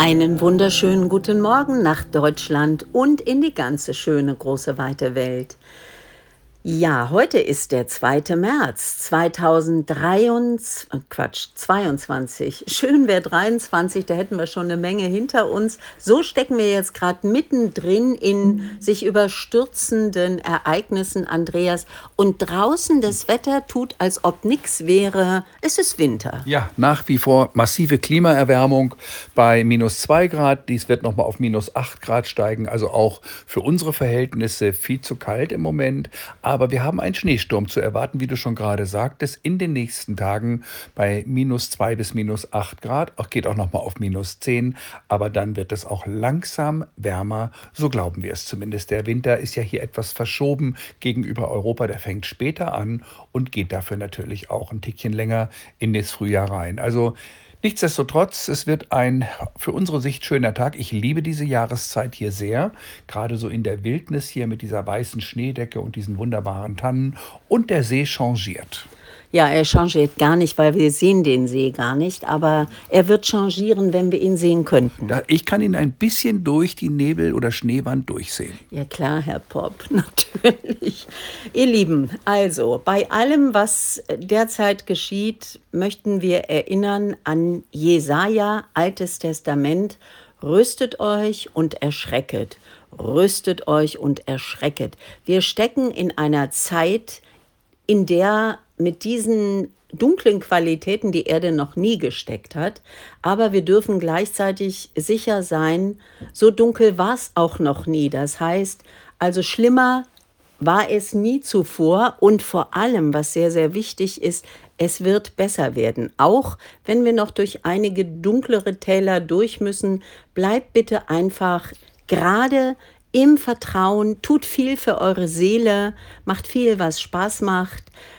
Einen wunderschönen guten Morgen nach Deutschland und in die ganze schöne, große, weite Welt. Ja, heute ist der 2. März 22. Schön wäre 23, da hätten wir schon eine Menge hinter uns. So stecken wir jetzt gerade mittendrin in sich überstürzenden Ereignissen, Andreas. Und draußen das Wetter tut, als ob nichts wäre. Es ist Winter. Ja, nach wie vor massive Klimaerwärmung bei -2 Grad. Dies wird nochmal auf -8 Grad steigen. Also auch für unsere Verhältnisse viel zu kalt im Moment. Aber wir haben einen Schneesturm zu erwarten, wie du schon gerade sagtest, in den nächsten Tagen bei -2 bis -8 Grad. Auch geht auch nochmal auf -10. Aber dann wird es auch langsam wärmer. So glauben wir es zumindest. Der Winter ist ja hier etwas verschoben gegenüber Europa. Der fängt später an und geht dafür natürlich auch ein Tickchen länger in das Frühjahr rein. Also nichtsdestotrotz, es wird ein für unsere Sicht schöner Tag. Ich liebe diese Jahreszeit hier sehr, gerade so in der Wildnis hier mit dieser weißen Schneedecke und diesen wunderbaren Tannen. Und der See changiert. Ja, er changiert gar nicht, weil wir sehen den See gar nicht, aber er wird changieren, wenn wir ihn sehen könnten. Ich kann ihn ein bisschen durch die Nebel- oder Schneewand durchsehen. Ja klar, Herr Popp, natürlich. Ihr Lieben, also bei allem, was derzeit geschieht, möchten wir erinnern an Jesaja, Altes Testament. Rüstet euch und erschrecket. Rüstet euch und erschrecket. Wir stecken in einer Zeit, in der mit diesen dunklen Qualitäten die Erde noch nie gesteckt hat. Aber wir dürfen gleichzeitig sicher sein, so dunkel war es auch noch nie. Das heißt, also schlimmer war es nie zuvor. Und vor allem, was sehr, sehr wichtig ist, es wird besser werden. Auch wenn wir noch durch einige dunklere Täler durch müssen, bleibt bitte einfach gerade im Vertrauen, tut viel für eure Seele, macht viel, was Spaß macht.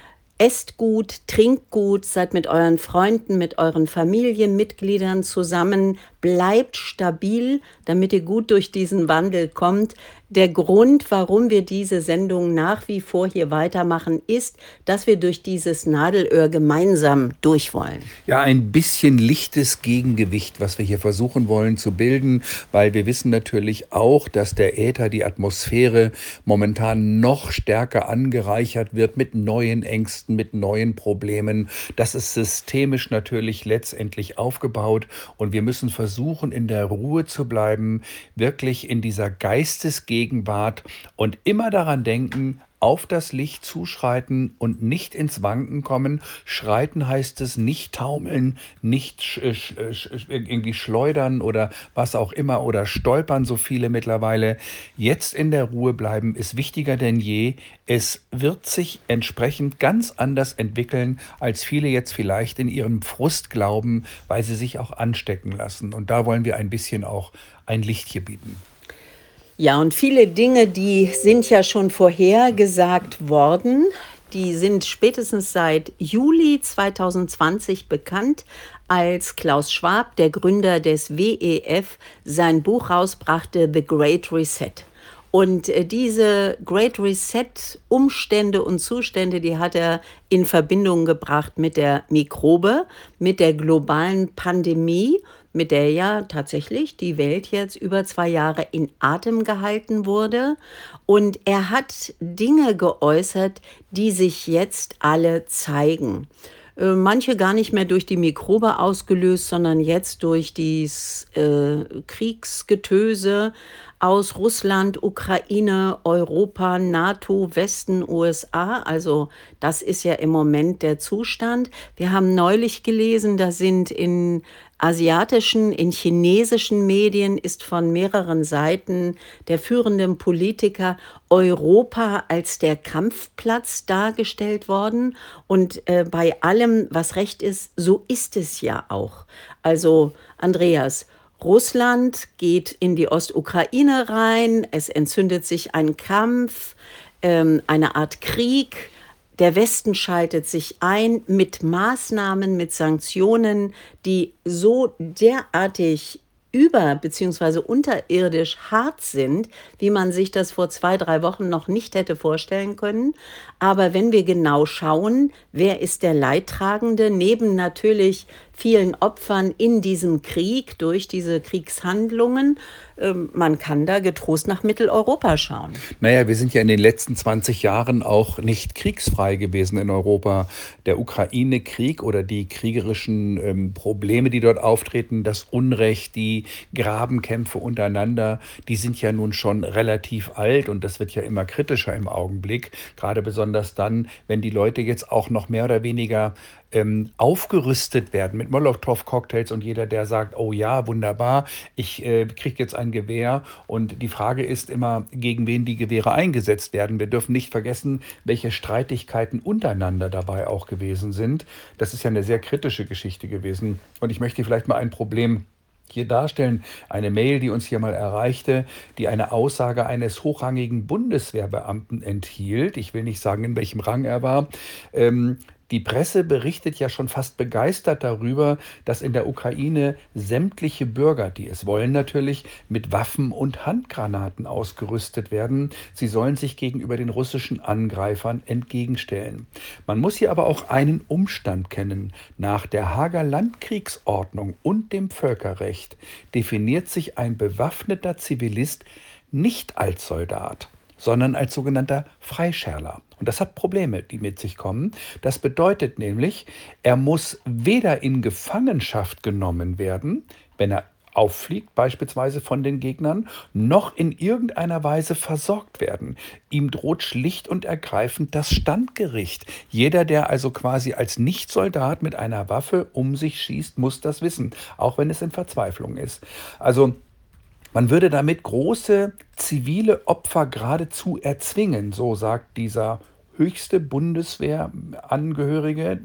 Esst gut, trinkt gut, seid mit euren Freunden, mit euren Familienmitgliedern zusammen, bleibt stabil, damit ihr gut durch diesen Wandel kommt. Der Grund, warum wir diese Sendung nach wie vor hier weitermachen, ist, dass wir durch dieses Nadelöhr gemeinsam durch wollen. Ja, ein bisschen lichtes Gegengewicht, was wir hier versuchen wollen zu bilden, weil wir wissen natürlich auch, dass der Äther, die Atmosphäre momentan noch stärker angereichert wird mit neuen Ängsten, mit neuen Problemen. Das ist systemisch natürlich letztendlich aufgebaut und wir müssen versuchen, in der Ruhe zu bleiben, wirklich in dieser Geistesgegenwart und immer daran denken, auf das Licht zuschreiten und nicht ins Wanken kommen. Schreiten heißt es nicht taumeln, nicht irgendwie schleudern oder was auch immer oder stolpern, so viele mittlerweile. Jetzt in der Ruhe bleiben ist wichtiger denn je. Es wird sich entsprechend ganz anders entwickeln, als viele jetzt vielleicht in ihrem Frust glauben, weil sie sich auch anstecken lassen. Und da wollen wir ein bisschen auch ein Lichtchen bieten. Ja, und viele Dinge, die sind ja schon vorhergesagt worden. Die sind spätestens seit Juli 2020 bekannt, als Klaus Schwab, der Gründer des WEF, sein Buch rausbrachte, The Great Reset. Und diese Great Reset-Umstände und Zustände, die hat er in Verbindung gebracht mit der Mikrobe, mit der globalen Pandemie, mit der ja tatsächlich die Welt jetzt über 2 Jahre in Atem gehalten wurde. Und er hat Dinge geäußert, die sich jetzt alle zeigen. Manche gar nicht mehr durch die Mikrobe ausgelöst, sondern jetzt durch dieses Kriegsgetöse aus Russland, Ukraine, Europa, NATO, Westen, USA. Also das ist ja im Moment der Zustand. Wir haben neulich gelesen, da sind in asiatischen, in chinesischen Medien ist von mehreren Seiten der führenden Politiker Europa als der Kampfplatz dargestellt worden. Und bei allem, was recht ist, so ist es ja auch. Also Andreas, Russland geht in die Ostukraine rein, es entzündet sich ein Kampf, eine Art Krieg. Der Westen schaltet sich ein mit Maßnahmen, mit Sanktionen, die so derartig bzw. unterirdisch hart sind, wie man sich das vor 2, 3 Wochen noch nicht hätte vorstellen können. Aber wenn wir genau schauen, wer ist der Leidtragende, neben natürlich vielen Opfern in diesem Krieg durch diese Kriegshandlungen. Man kann da getrost nach Mitteleuropa schauen. Naja, wir sind ja in den letzten 20 Jahren auch nicht kriegsfrei gewesen in Europa. Der Ukraine-Krieg oder die kriegerischen Probleme, die dort auftreten, das Unrecht, die Grabenkämpfe untereinander, die sind ja nun schon relativ alt und das wird ja immer kritischer im Augenblick. Gerade besonders dann, wenn die Leute jetzt auch noch mehr oder weniger aufgerüstet werden mit Molotow-Cocktails und jeder, der sagt, oh ja, wunderbar, ich kriege jetzt ein Gewehr. Und die Frage ist immer, gegen wen die Gewehre eingesetzt werden. Wir dürfen nicht vergessen, welche Streitigkeiten untereinander dabei auch gewesen sind. Das ist ja eine sehr kritische Geschichte gewesen. Und ich möchte vielleicht mal ein Problem hier darstellen. Eine Mail, die uns hier mal erreichte, die eine Aussage eines hochrangigen Bundeswehrbeamten enthielt. Ich will nicht sagen, in welchem Rang er war. Die Presse berichtet ja schon fast begeistert darüber, dass in der Ukraine sämtliche Bürger, die es wollen natürlich, mit Waffen und Handgranaten ausgerüstet werden. Sie sollen sich gegenüber den russischen Angreifern entgegenstellen. Man muss hier aber auch einen Umstand kennen. Nach der Haager Landkriegsordnung und dem Völkerrecht definiert sich ein bewaffneter Zivilist nicht als Soldat, sondern als sogenannter Freischärler. Und das hat Probleme, die mit sich kommen. Das bedeutet nämlich, er muss weder in Gefangenschaft genommen werden, wenn er auffliegt, beispielsweise von den Gegnern, noch in irgendeiner Weise versorgt werden. Ihm droht schlicht und ergreifend das Standgericht. Jeder, der also quasi als Nichtsoldat mit einer Waffe um sich schießt, muss das wissen, auch wenn es in Verzweiflung ist. Also man würde damit große zivile Opfer geradezu erzwingen, so sagt dieser höchste Bundeswehrangehörige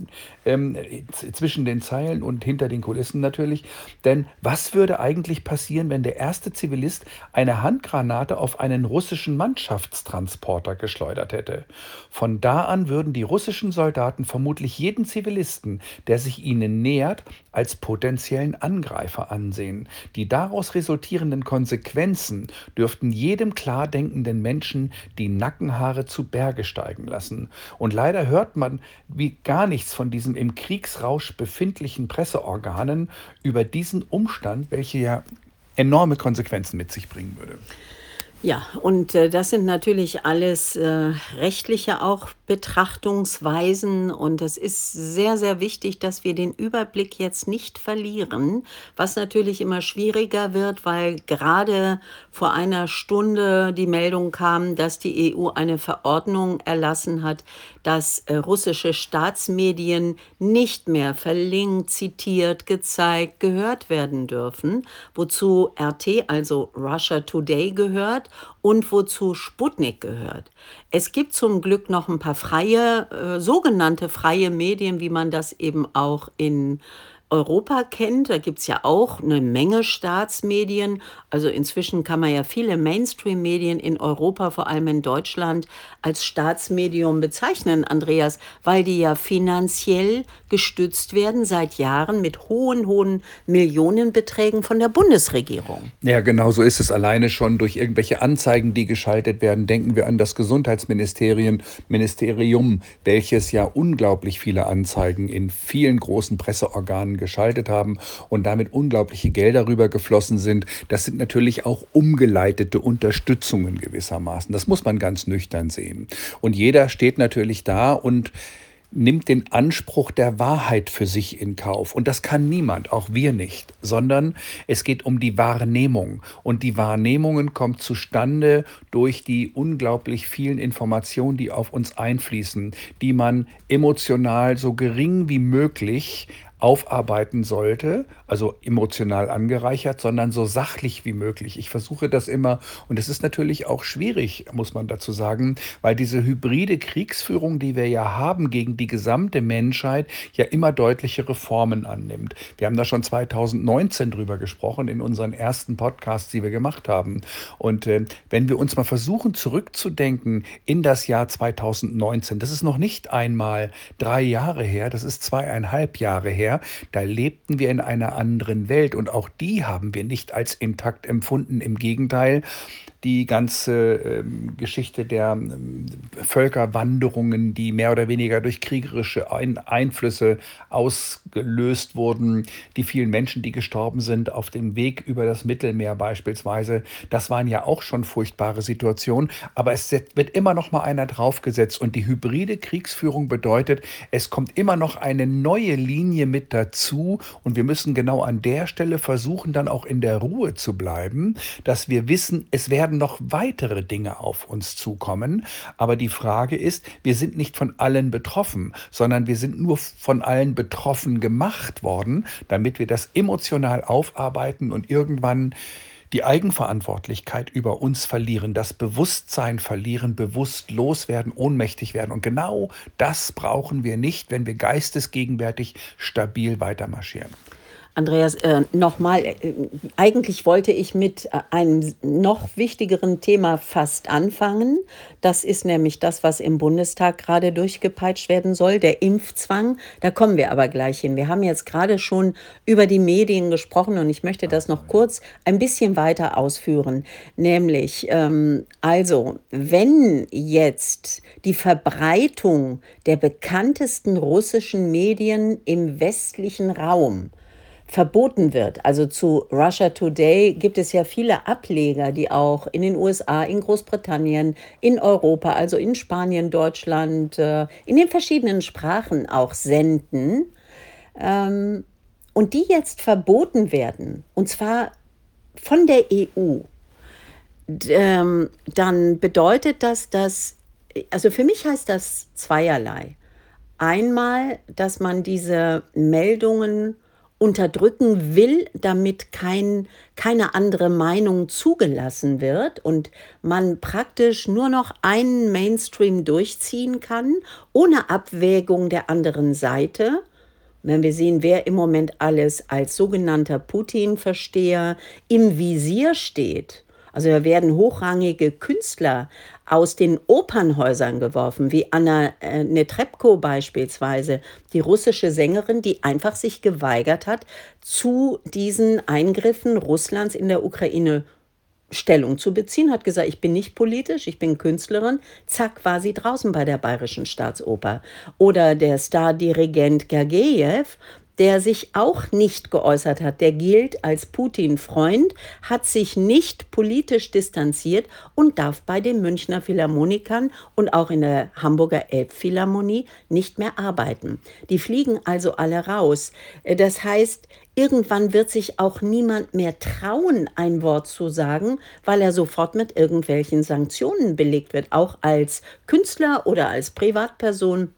zwischen den Zeilen und hinter den Kulissen natürlich. Denn was würde eigentlich passieren, wenn der erste Zivilist eine Handgranate auf einen russischen Mannschaftstransporter geschleudert hätte? Von da an würden die russischen Soldaten vermutlich jeden Zivilisten, der sich ihnen nähert, als potenziellen Angreifer ansehen. Die daraus resultierenden Konsequenzen dürften jedem klar denkenden Menschen die Nackenhaare zu Berge steigen lassen. Und leider hört man wie gar nichts von diesen im Kriegsrausch befindlichen Presseorganen über diesen Umstand, welcher ja enorme Konsequenzen mit sich bringen würde. Ja, und das sind natürlich alles rechtliche auch Betrachtungsweisen. Und es ist sehr, sehr wichtig, dass wir den Überblick jetzt nicht verlieren, was natürlich immer schwieriger wird, weil gerade vor einer Stunde die Meldung kam, dass die EU eine Verordnung erlassen hat, dass russische Staatsmedien nicht mehr verlinkt, zitiert, gezeigt, gehört werden dürfen, wozu RT, also Russia Today, gehört und wozu Sputnik gehört. Es gibt zum Glück noch ein paar sogenannte freie Medien, wie man das eben auch in Europa kennt. Da gibt es ja auch eine Menge Staatsmedien. Also inzwischen kann man ja viele Mainstream-Medien in Europa, vor allem in Deutschland, als Staatsmedium bezeichnen, Andreas, weil die ja finanziell gestützt werden seit Jahren mit hohen Millionenbeträgen von der Bundesregierung. Ja, genau so ist es alleine schon durch irgendwelche Anzeigen, die geschaltet werden. Denken wir an das Gesundheitsministerium, welches ja unglaublich viele Anzeigen in vielen großen Presseorganen geschaltet haben und damit unglaubliche Gelder rübergeflossen sind. Das sind natürlich auch umgeleitete Unterstützungen gewissermaßen. Das muss man ganz nüchtern sehen. Und jeder steht natürlich da und nimmt den Anspruch der Wahrheit für sich in Kauf. Und das kann niemand, auch wir nicht, sondern es geht um die Wahrnehmung. Und die Wahrnehmungen kommen zustande durch die unglaublich vielen Informationen, die auf uns einfließen, die man emotional so gering wie möglich aufarbeiten sollte, also emotional angereichert, sondern so sachlich wie möglich. Ich versuche das immer und es ist natürlich auch schwierig, muss man dazu sagen, weil diese hybride Kriegsführung, die wir ja haben gegen die gesamte Menschheit, ja immer deutlichere Formen annimmt. Wir haben da schon 2019 drüber gesprochen in unseren ersten Podcasts, die wir gemacht haben. Und wenn wir uns mal versuchen zurückzudenken in das Jahr 2019, das ist noch nicht einmal 3 Jahre her, das ist 2,5 Jahre her, vorher, da lebten wir in einer anderen Welt und auch die haben wir nicht als intakt empfunden. Im Gegenteil, die ganze Geschichte der Völkerwanderungen, die mehr oder weniger durch kriegerische Einflüsse ausgelöst wurden, die vielen Menschen, die gestorben sind auf dem Weg über das Mittelmeer beispielsweise, das waren ja auch schon furchtbare Situationen, aber es wird immer noch mal einer draufgesetzt und die hybride Kriegsführung bedeutet, es kommt immer noch eine neue Linie mit dazu und wir müssen genau an der Stelle versuchen, dann auch in der Ruhe zu bleiben, dass wir wissen, es werden noch weitere Dinge auf uns zukommen. Aber die Frage ist, wir sind nicht von allen betroffen, sondern wir sind nur von allen betroffen gemacht worden, damit wir das emotional aufarbeiten und irgendwann die Eigenverantwortlichkeit über uns verlieren, das Bewusstsein verlieren, bewusstlos werden, ohnmächtig werden. Und genau das brauchen wir nicht, wenn wir geistesgegenwärtig stabil weitermarschieren. Andreas, nochmal, eigentlich wollte ich mit einem noch wichtigeren Thema fast anfangen. Das ist nämlich das, was im Bundestag gerade durchgepeitscht werden soll, der Impfzwang. Da kommen wir aber gleich hin. Wir haben jetzt gerade schon über die Medien gesprochen und ich möchte das noch kurz ein bisschen weiter ausführen. Nämlich, also, wenn jetzt die Verbreitung der bekanntesten russischen Medien im westlichen Raum verboten wird. Also zu Russia Today gibt es ja viele Ableger, die auch in den USA, in Großbritannien, in Europa, also in Spanien, Deutschland, in den verschiedenen Sprachen auch senden. Und die jetzt verboten werden, und zwar von der EU, dann bedeutet das, also für mich heißt das zweierlei. Einmal, dass man diese Meldungen unterdrücken will, damit keine andere Meinung zugelassen wird und man praktisch nur noch einen Mainstream durchziehen kann, ohne Abwägung der anderen Seite. Wenn wir sehen, wer im Moment alles als sogenannter Putin-Versteher im Visier steht, also da werden hochrangige Künstler aus den Opernhäusern geworfen, wie Anna Netrebko beispielsweise, die russische Sängerin, die einfach sich geweigert hat, zu diesen Eingriffen Russlands in der Ukraine Stellung zu beziehen, hat gesagt, ich bin nicht politisch, ich bin Künstlerin. Zack, war sie draußen bei der Bayerischen Staatsoper. Oder der Stardirigent Gergejew, der sich auch nicht geäußert hat, der gilt als Putin-Freund, hat sich nicht politisch distanziert und darf bei den Münchner Philharmonikern und auch in der Hamburger Elbphilharmonie nicht mehr arbeiten. Die fliegen also alle raus. Das heißt, irgendwann wird sich auch niemand mehr trauen, ein Wort zu sagen, weil er sofort mit irgendwelchen Sanktionen belegt wird, auch als Künstler oder als Privatperson.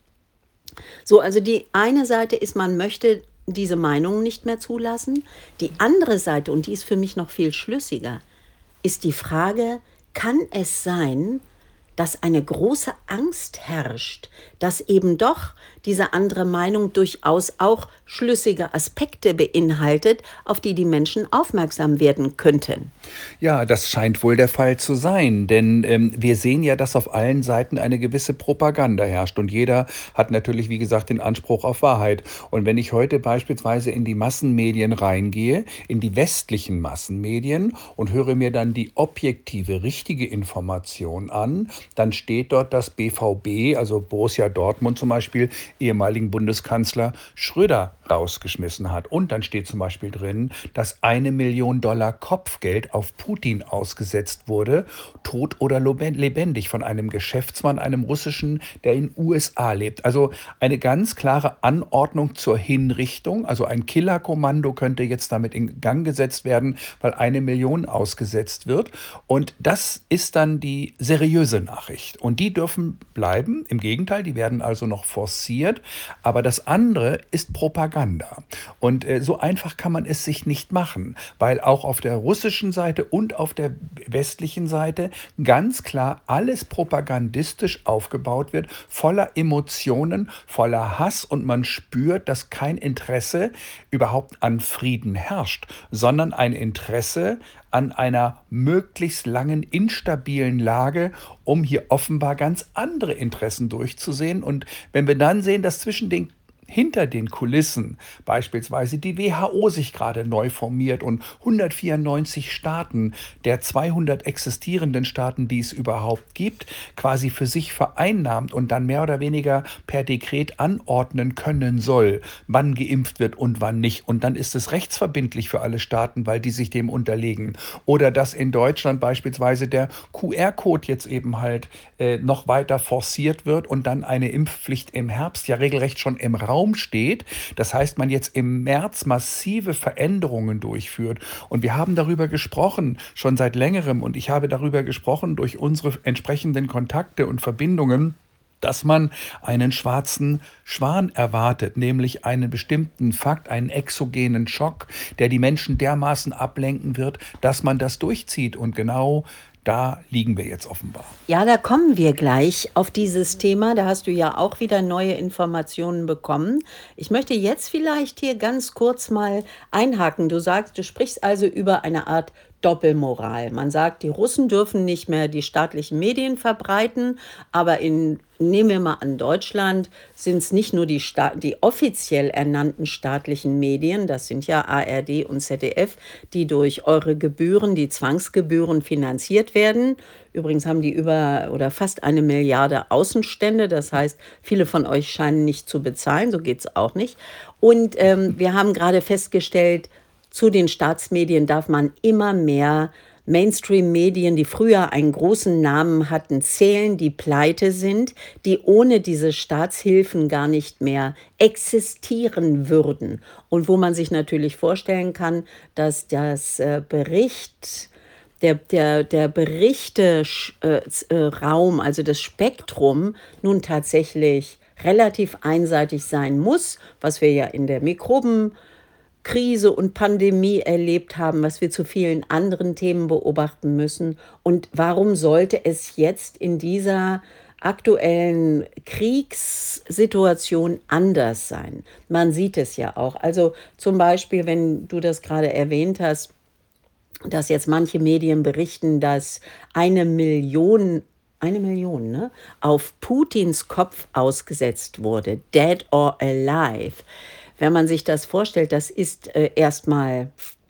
So, also die eine Seite ist, man möchte diese Meinungen nicht mehr zulassen. Die andere Seite, und die ist für mich noch viel schlüssiger, ist die Frage, kann es sein, dass eine große Angst herrscht, dass eben doch diese andere Meinung durchaus auch schlüssige Aspekte beinhaltet, auf die die Menschen aufmerksam werden könnten? Ja, das scheint wohl der Fall zu sein, denn wir sehen ja, dass auf allen Seiten eine gewisse Propaganda herrscht und jeder hat natürlich, wie gesagt, den Anspruch auf Wahrheit. Und wenn ich heute beispielsweise in die Massenmedien reingehe, in die westlichen Massenmedien und höre mir dann die objektive, richtige Information an, dann steht dort, dass BVB, also Borussia Dortmund zum Beispiel, ehemaligen Bundeskanzler Schröder rausgeschmissen hat. Und dann steht zum Beispiel drin, dass $1 Million Kopfgeld auf Putin ausgesetzt wurde, tot oder lebendig, von einem Geschäftsmann, einem russischen, der in USA lebt. Also eine ganz klare Anordnung zur Hinrichtung, also ein Killerkommando könnte jetzt damit in Gang gesetzt werden, weil 1 Million ausgesetzt wird. Und das ist dann die seriöse Nachricht. Und die dürfen bleiben. Im Gegenteil, die werden also noch forciert. Aber das andere ist Propaganda. Und so einfach kann man es sich nicht machen, weil auch auf der russischen Seite und auf der westlichen Seite ganz klar alles propagandistisch aufgebaut wird, voller Emotionen, voller Hass und man spürt, dass kein Interesse überhaupt an Frieden herrscht, sondern ein Interesse an einer möglichst langen, instabilen Lage, um hier offenbar ganz andere Interessen durchzusehen. Und wenn wir dann sehen, dass zwischen den hinter den Kulissen beispielsweise die WHO sich gerade neu formiert und 194 Staaten der 200 existierenden Staaten, die es überhaupt gibt, quasi für sich vereinnahmt und dann mehr oder weniger per Dekret anordnen können soll, wann geimpft wird und wann nicht. Und dann ist es rechtsverbindlich für alle Staaten, weil die sich dem unterlegen. Oder dass in Deutschland beispielsweise der QR-Code jetzt eben halt noch weiter forciert wird und dann eine Impfpflicht im Herbst ja regelrecht schon im Raum steht. Das heißt, man jetzt im März massive Veränderungen durchführt. Und wir haben darüber gesprochen, schon seit längerem. Und ich habe darüber gesprochen durch unsere entsprechenden Kontakte und Verbindungen, dass man einen schwarzen Schwan erwartet, nämlich einen bestimmten Fakt, einen exogenen Schock, der die Menschen dermaßen ablenken wird, dass man das durchzieht. Und genau da liegen wir jetzt offenbar. Ja, da kommen wir gleich auf dieses Thema. Da hast du ja auch wieder neue Informationen bekommen. Ich möchte jetzt vielleicht hier ganz kurz mal einhaken. Du sprichst also über eine Art Doppelmoral. Man sagt, die Russen dürfen nicht mehr die staatlichen Medien verbreiten, aber nehmen wir mal an Deutschland, sind es nicht nur die offiziell ernannten staatlichen Medien, das sind ja ARD und ZDF, die durch eure Gebühren, die Zwangsgebühren finanziert werden. Übrigens haben die über oder fast 1 Milliarde Außenstände, das heißt, viele von euch scheinen nicht zu bezahlen, so geht es auch nicht. Und wir haben gerade festgestellt, zu den Staatsmedien darf man immer mehr Mainstream-Medien, die früher einen großen Namen hatten, zählen, die pleite sind, die ohne diese Staatshilfen gar nicht mehr existieren würden. Und wo man sich natürlich vorstellen kann, dass das der Berichte-Raum, also das Spektrum, nun tatsächlich relativ einseitig sein muss, was wir ja in der Mikrobenkrise und Pandemie erlebt haben, was wir zu vielen anderen Themen beobachten müssen. Und warum sollte es jetzt in dieser aktuellen Kriegssituation anders sein? Man sieht es ja auch. Also zum Beispiel, wenn du das gerade erwähnt hast, dass jetzt manche Medien berichten, dass 1 Million, ne, auf Putins Kopf ausgesetzt wurde, dead or alive. Wenn man sich das vorstellt, das ist erstmal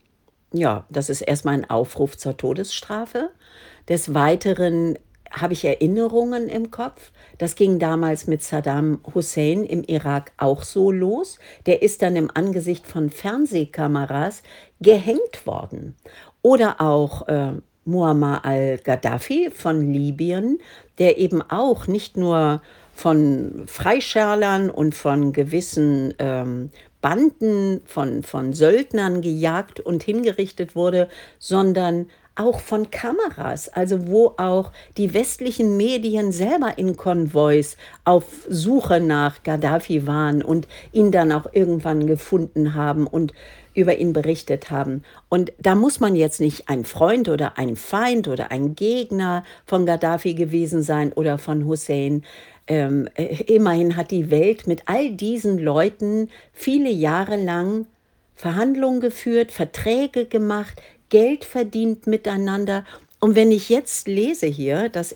ein Aufruf zur Todesstrafe. Des Weiteren habe ich Erinnerungen im Kopf. Das ging damals mit Saddam Hussein im Irak auch so los. Der ist dann im Angesicht von Fernsehkameras gehängt worden. Oder auch Muammar al-Gaddafi von Libyen, der eben auch nicht nur von Freischärlern und von gewissen Banden von Söldnern gejagt und hingerichtet wurde, sondern auch von Kameras, also wo auch die westlichen Medien selber in Konvois auf Suche nach Gaddafi waren und ihn dann auch irgendwann gefunden haben und über ihn berichtet haben. Und da muss man jetzt nicht ein Freund oder ein Feind oder ein Gegner von Gaddafi gewesen sein oder von Hussein. Immerhin hat die Welt mit all diesen Leuten viele Jahre lang Verhandlungen geführt, Verträge gemacht, Geld verdient miteinander. Und wenn ich jetzt lese hier, dass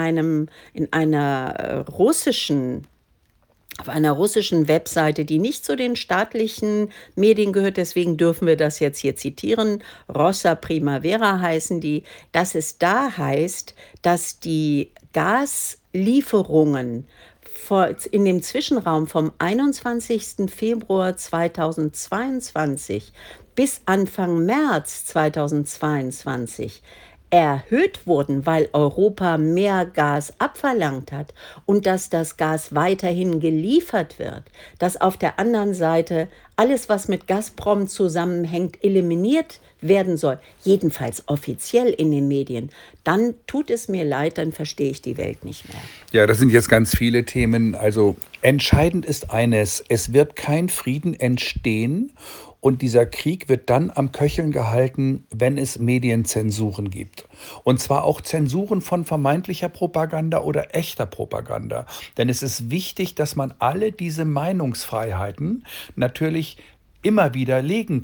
auf einer russischen Webseite, die nicht zu den staatlichen Medien gehört, deswegen dürfen wir das jetzt hier zitieren, Rossa Primavera heißen die, dass es da heißt, dass die Gaslieferungen in dem Zwischenraum vom 21. Februar 2022 bis Anfang März 2022 erhöht wurden, weil Europa mehr Gas abverlangt hat und dass das Gas weiterhin geliefert wird, dass auf der anderen Seite alles, was mit Gazprom zusammenhängt, eliminiert werden soll, jedenfalls offiziell in den Medien, dann tut es mir leid, dann verstehe ich die Welt nicht mehr. Ja, das sind jetzt ganz viele Themen. Also entscheidend ist eines, es wird kein Frieden entstehen und dieser Krieg wird dann am Köcheln gehalten, wenn es Medienzensuren gibt. Und zwar auch Zensuren von vermeintlicher Propaganda oder echter Propaganda. Denn es ist wichtig, dass man alle diese Meinungsfreiheiten natürlich immer widerlegen kann.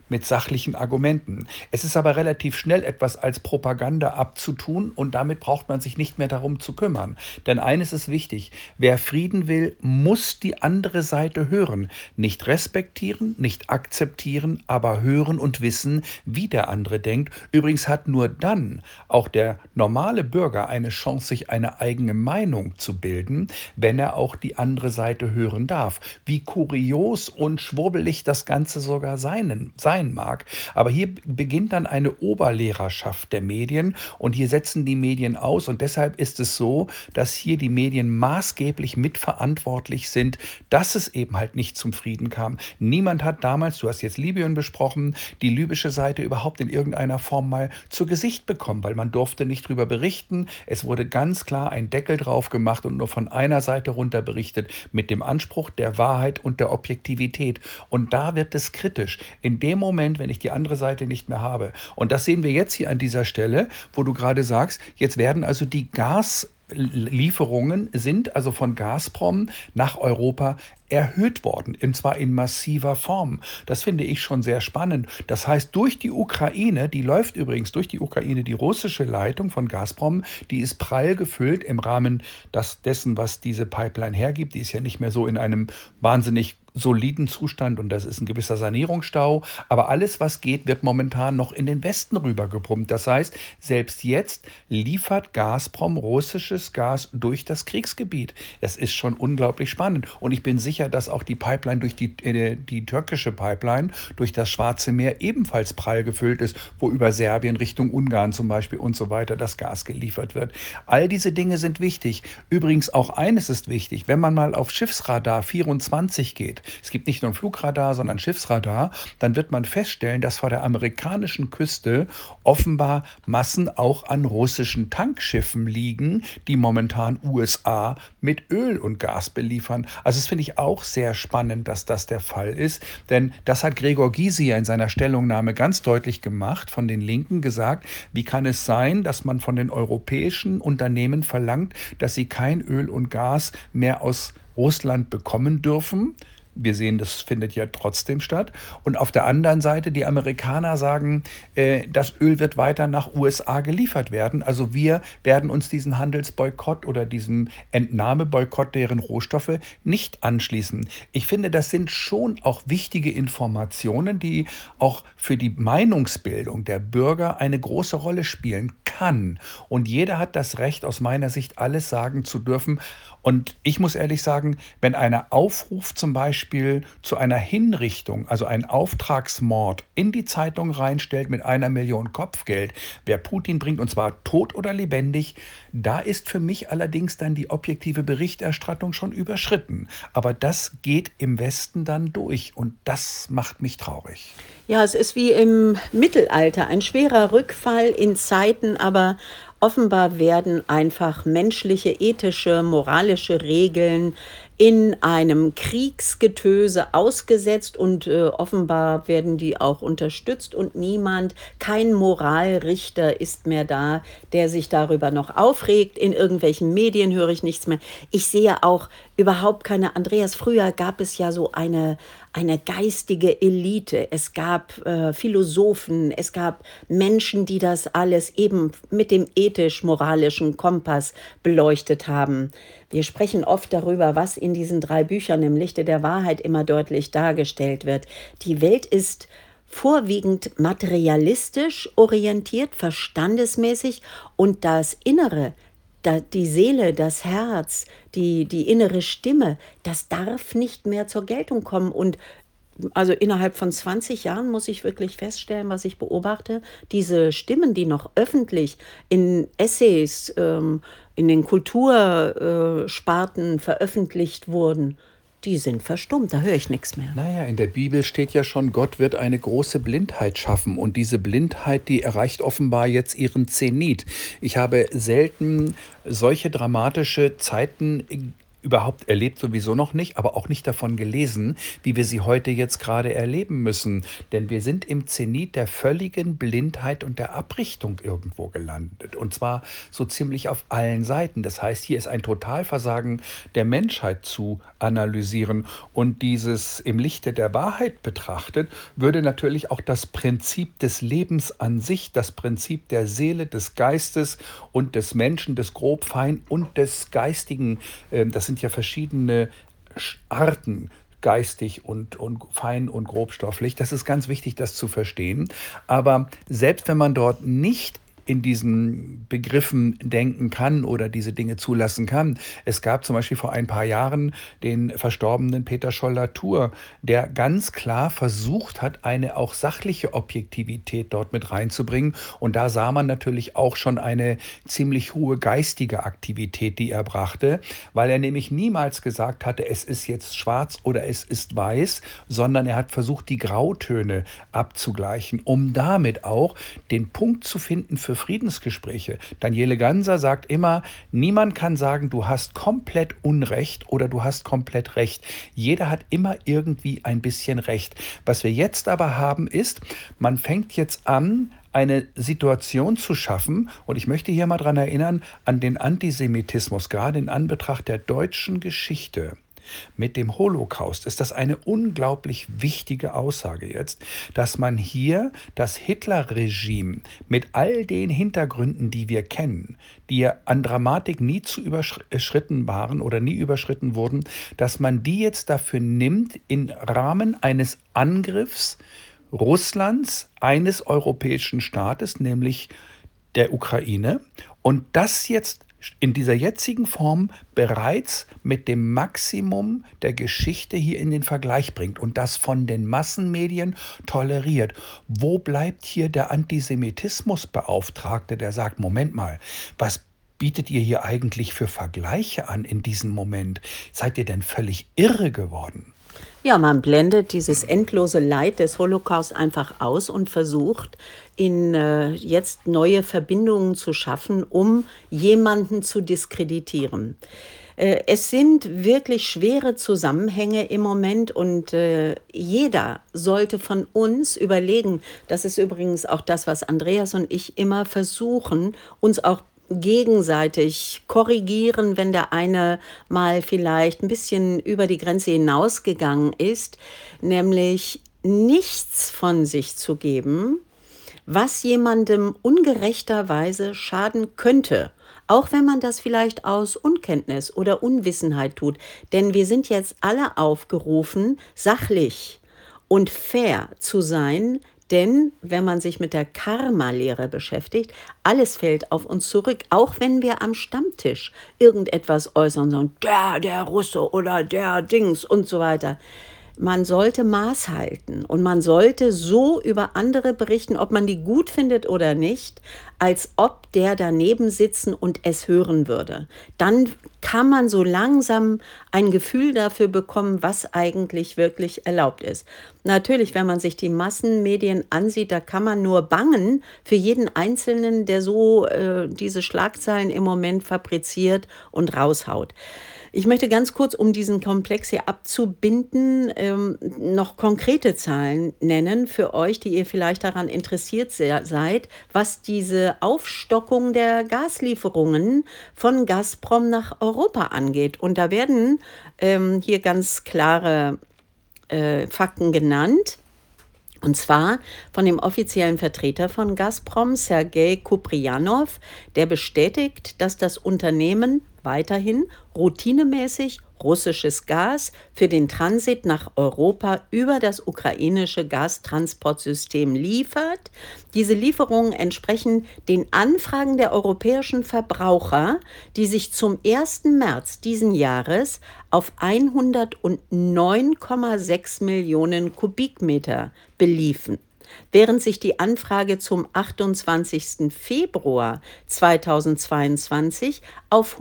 mit sachlichen Argumenten. Es ist aber relativ schnell etwas als Propaganda abzutun und damit braucht man sich nicht mehr darum zu kümmern. Denn eines ist wichtig, wer Frieden will, muss die andere Seite hören. Nicht respektieren, nicht akzeptieren, aber hören und wissen, wie der andere denkt. Übrigens hat nur dann auch der normale Bürger eine Chance, sich eine eigene Meinung zu bilden, wenn er auch die andere Seite hören darf. Wie kurios und schwurbelig das Ganze sogar sein mag. Aber hier beginnt dann eine Oberlehrerschaft der Medien und hier setzen die Medien aus und deshalb ist es so, dass hier die Medien maßgeblich mitverantwortlich sind, dass es eben halt nicht zum Frieden kam. Niemand hat damals, du hast jetzt Libyen besprochen, die libysche Seite überhaupt in irgendeiner Form mal zu Gesicht bekommen, weil man durfte nicht drüber berichten. Es wurde ganz klar ein Deckel drauf gemacht und nur von einer Seite runter berichtet mit dem Anspruch der Wahrheit und der Objektivität. Und da wird es kritisch. In dem Moment, wenn ich die andere Seite nicht mehr habe. Und das sehen wir jetzt hier an dieser Stelle, wo du gerade sagst, jetzt werden also die Gaslieferungen sind also von Gazprom nach Europa erhöht worden, und zwar in massiver Form. Das finde ich schon sehr spannend. Das heißt, durch die Ukraine, die läuft übrigens durch die Ukraine, die russische Leitung von Gazprom, die ist prall gefüllt im Rahmen dessen, was diese Pipeline hergibt. Die ist ja nicht mehr so in einem wahnsinnig soliden Zustand und das ist ein gewisser Sanierungsstau. Aber alles, was geht, wird momentan noch in den Westen rübergepumpt. Das heißt, selbst jetzt liefert Gazprom russisches Gas durch das Kriegsgebiet. Das ist schon unglaublich spannend. Und ich bin sicher, dass auch die Pipeline durch die türkische Pipeline durch das Schwarze Meer ebenfalls prall gefüllt ist, wo über Serbien Richtung Ungarn zum Beispiel und so weiter das Gas geliefert wird. All diese Dinge sind wichtig. Übrigens auch eines ist wichtig, wenn man mal auf Schiffsradar 24 geht, es gibt nicht nur ein Flugradar, sondern ein Schiffsradar, dann wird man feststellen, dass vor der amerikanischen Küste offenbar Massen auch an russischen Tankschiffen liegen, die momentan USA mit Öl und Gas beliefern. Also das finde ich auch sehr spannend, dass das der Fall ist, denn das hat Gregor Gysi in seiner Stellungnahme ganz deutlich gemacht, von den Linken gesagt, wie kann es sein, dass man von den europäischen Unternehmen verlangt, dass sie kein Öl und Gas mehr aus Russland bekommen dürfen. Wir sehen, das findet ja trotzdem statt. Und auf der anderen Seite, die Amerikaner sagen, das Öl wird weiter nach USA geliefert werden. Also wir werden uns diesen Handelsboykott oder diesem Entnahmeboykott deren Rohstoffe nicht anschließen. Ich finde, das sind schon auch wichtige Informationen, die auch für die Meinungsbildung der Bürger eine große Rolle spielen kann. Und jeder hat das Recht, aus meiner Sicht alles sagen zu dürfen. Und ich muss ehrlich sagen, wenn einer Aufruf zum Beispiel zu einer Hinrichtung, also einen Auftragsmord in die Zeitung reinstellt mit 1 Million Kopfgeld, wer Putin bringt, und zwar tot oder lebendig, da ist für mich allerdings dann die objektive Berichterstattung schon überschritten. Aber das geht im Westen dann durch und das macht mich traurig. Ja, es ist wie im Mittelalter, ein schwerer Rückfall in Zeiten, aber offenbar werden einfach menschliche, ethische, moralische Regeln in einem Kriegsgetöse ausgesetzt und offenbar werden die auch unterstützt und kein Moralrichter ist mehr da, der sich darüber noch aufregt. In irgendwelchen Medien höre ich nichts mehr. Ich sehe auch überhaupt keine, Andreas, früher gab es ja so eine geistige Elite. Es gab Philosophen, es gab Menschen, die das alles eben mit dem ethisch-moralischen Kompass beleuchtet haben. Wir sprechen oft darüber, was in diesen 3 Büchern im Lichte der Wahrheit immer deutlich dargestellt wird. Die Welt ist vorwiegend materialistisch orientiert, verstandesmäßig und das Innere, die Seele, das Herz, die innere Stimme, das darf nicht mehr zur Geltung kommen. Und also innerhalb von 20 Jahren muss ich wirklich feststellen, was ich beobachte, diese Stimmen, die noch öffentlich in Essays, in den Kultursparten veröffentlicht wurden, die sind verstummt, da höre ich nichts mehr. Naja, in der Bibel steht ja schon, Gott wird eine große Blindheit schaffen. Und diese Blindheit, die erreicht offenbar jetzt ihren Zenit. Ich habe selten solche dramatische Zeiten überhaupt erlebt sowieso noch nicht, aber auch nicht davon gelesen, wie wir sie heute jetzt gerade erleben müssen. Denn wir sind im Zenit der völligen Blindheit und der Abrichtung irgendwo gelandet. Und zwar so ziemlich auf allen Seiten. Das heißt, hier ist ein Totalversagen der Menschheit zu analysieren. Und dieses im Lichte der Wahrheit betrachtet, würde natürlich auch das Prinzip des Lebens an sich, das Prinzip der Seele, des Geistes und des Menschen, des Grobfein und des Geistigen, das sind ja verschiedene Arten, geistig und fein und grobstofflich. Das ist ganz wichtig, das zu verstehen. Aber selbst wenn man dort nicht in diesen Begriffen denken kann oder diese Dinge zulassen kann. Es gab zum Beispiel vor ein paar Jahren den verstorbenen Peter Scholl-Latour, der ganz klar versucht hat, eine auch sachliche Objektivität dort mit reinzubringen. Und da sah man natürlich auch schon eine ziemlich hohe geistige Aktivität, die er brachte, weil er nämlich niemals gesagt hatte, es ist jetzt schwarz oder es ist weiß, sondern er hat versucht, die Grautöne abzugleichen, um damit auch den Punkt zu finden für Friedensgespräche. Daniele Ganser sagt immer, niemand kann sagen, du hast komplett Unrecht oder du hast komplett Recht. Jeder hat immer irgendwie ein bisschen Recht. Was wir jetzt aber haben ist, man fängt jetzt an, eine Situation zu schaffen, und ich möchte hier mal daran erinnern, an den Antisemitismus, gerade in Anbetracht der deutschen Geschichte. Mit dem Holocaust ist das eine unglaublich wichtige Aussage jetzt, dass man hier das Hitler-Regime mit all den Hintergründen, die wir kennen, die ja an Dramatik nie zu überschritten waren oder nie überschritten wurden, dass man die jetzt dafür nimmt, im Rahmen eines Angriffs Russlands, eines europäischen Staates, nämlich der Ukraine, und das jetzt in dieser jetzigen Form bereits mit dem Maximum der Geschichte hier in den Vergleich bringt und das von den Massenmedien toleriert. Wo bleibt hier der Antisemitismusbeauftragte, der sagt, Moment mal, was bietet ihr hier eigentlich für Vergleiche an in diesem Moment? Seid ihr denn völlig irre geworden? Ja, man blendet dieses endlose Leid des Holocaust einfach aus und versucht, jetzt neue Verbindungen zu schaffen, um jemanden zu diskreditieren. Es sind wirklich schwere Zusammenhänge im Moment und jeder sollte von uns überlegen, das ist übrigens auch das, was Andreas und ich immer versuchen, uns auch gegenseitig korrigieren, wenn der eine mal vielleicht ein bisschen über die Grenze hinausgegangen ist, nämlich nichts von sich zu geben, was jemandem ungerechterweise schaden könnte. Auch wenn man das vielleicht aus Unkenntnis oder Unwissenheit tut. Denn wir sind jetzt alle aufgerufen, sachlich und fair zu sein. Denn wenn man sich mit der Karma-Lehre beschäftigt, alles fällt auf uns zurück. Auch wenn wir am Stammtisch irgendetwas äußern, so der Russe oder der Dings und so weiter. Man sollte Maß halten und man sollte so über andere berichten, ob man die gut findet oder nicht, als ob der daneben sitzen und es hören würde. Dann kann man so langsam ein Gefühl dafür bekommen, was eigentlich wirklich erlaubt ist. Natürlich, wenn man sich die Massenmedien ansieht, da kann man nur bangen für jeden Einzelnen, der so diese Schlagzeilen im Moment fabriziert und raushaut. Ich möchte ganz kurz, um diesen Komplex hier abzubinden, noch konkrete Zahlen nennen für euch, die ihr vielleicht daran interessiert seid, was diese Aufstockung der Gaslieferungen von Gazprom nach Europa angeht. Und da werden hier ganz klare Fakten genannt. Und zwar von dem offiziellen Vertreter von Gazprom, Sergei Kuprianow, der bestätigt, dass das Unternehmen weiterhin routinemäßig russisches Gas für den Transit nach Europa über das ukrainische Gastransportsystem liefert. Diese Lieferungen entsprechen den Anfragen der europäischen Verbraucher, die sich zum 1. März diesen Jahres auf 109,6 Millionen Kubikmeter beliefen. während sich die Anfrage zum 28. Februar 2022 auf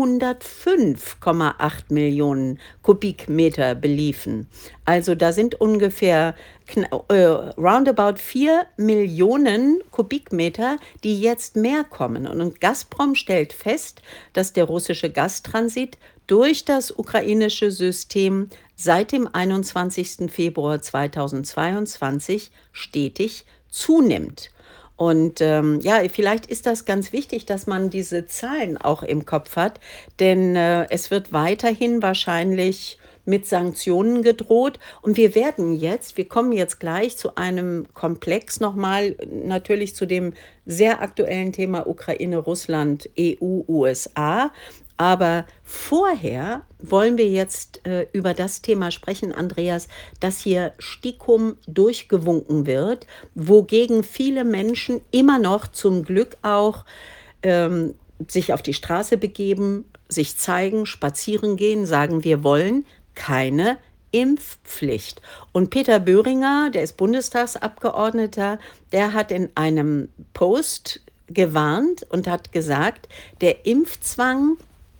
105,8 Millionen Kubikmeter beliefen. Also da sind ungefähr roundabout 4 Millionen Kubikmeter, die jetzt mehr kommen. Und Gazprom stellt fest, dass der russische Gastransit durch das ukrainische System seit dem 21. Februar 2022 stetig zunimmt. Und ja, vielleicht ist das ganz wichtig, dass man diese Zahlen auch im Kopf hat, denn es wird weiterhin wahrscheinlich mit Sanktionen gedroht. Und wir kommen jetzt gleich zu einem Komplex nochmal, natürlich zu dem sehr aktuellen Thema Ukraine, Russland, EU, USA. Aber vorher wollen wir jetzt über das Thema sprechen, Andreas, dass hier STIKUM durchgewunken wird, wogegen viele Menschen immer noch zum Glück auch sich auf die Straße begeben, sich zeigen, spazieren gehen, sagen, wir wollen keine Impfpflicht. Und Peter Böhringer, der ist Bundestagsabgeordneter, der hat in einem Post gewarnt und hat gesagt, der Impfzwang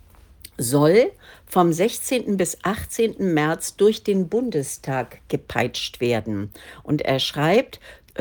soll vom 16. bis 18. März durch den Bundestag gepeitscht werden. Und er schreibt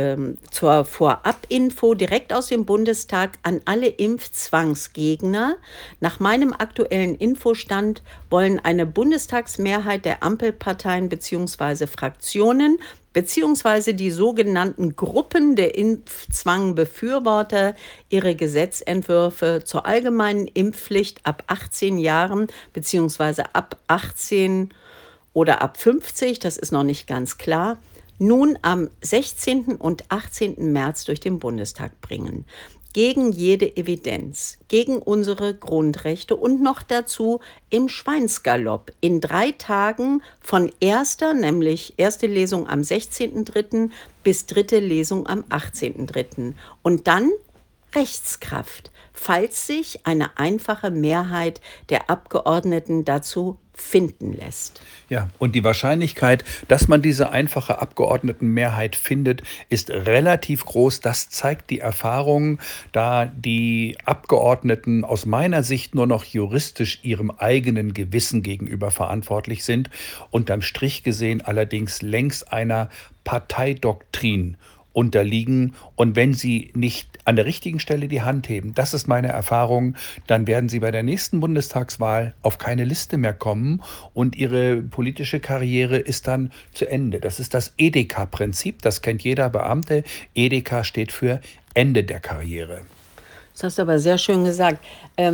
zur Vorabinfo direkt aus dem Bundestag an alle Impfzwangsgegner: Nach meinem aktuellen Infostand wollen eine Bundestagsmehrheit der Ampelparteien bzw. Fraktionen beziehungsweise die sogenannten Gruppen der Impfzwangbefürworter ihre Gesetzentwürfe zur allgemeinen Impfpflicht ab 18 Jahren beziehungsweise ab 18 oder ab 50, das ist noch nicht ganz klar, nun am 16. und 18. März durch den Bundestag bringen. Gegen jede Evidenz, gegen unsere Grundrechte und noch dazu im Schweinsgalopp in 3 Tagen von nämlich erste Lesung am 16.03. bis dritte Lesung am 18.03. Und dann Rechtskraft, falls sich eine einfache Mehrheit der Abgeordneten dazu finden lässt. Ja, und die Wahrscheinlichkeit, dass man diese einfache Abgeordnetenmehrheit findet, ist relativ groß. Das zeigt die Erfahrung, da die Abgeordneten aus meiner Sicht nur noch juristisch ihrem eigenen Gewissen gegenüber verantwortlich sind, unterm Strich gesehen allerdings längst einer Parteidoktrin unterliegen. Und wenn sie nicht an der richtigen Stelle die Hand heben, das ist meine Erfahrung, dann werden sie bei der nächsten Bundestagswahl auf keine Liste mehr kommen und ihre politische Karriere ist dann zu Ende. Das ist das Edeka-Prinzip, das kennt jeder Beamte. Edeka steht für Ende der Karriere. Das hast du aber sehr schön gesagt.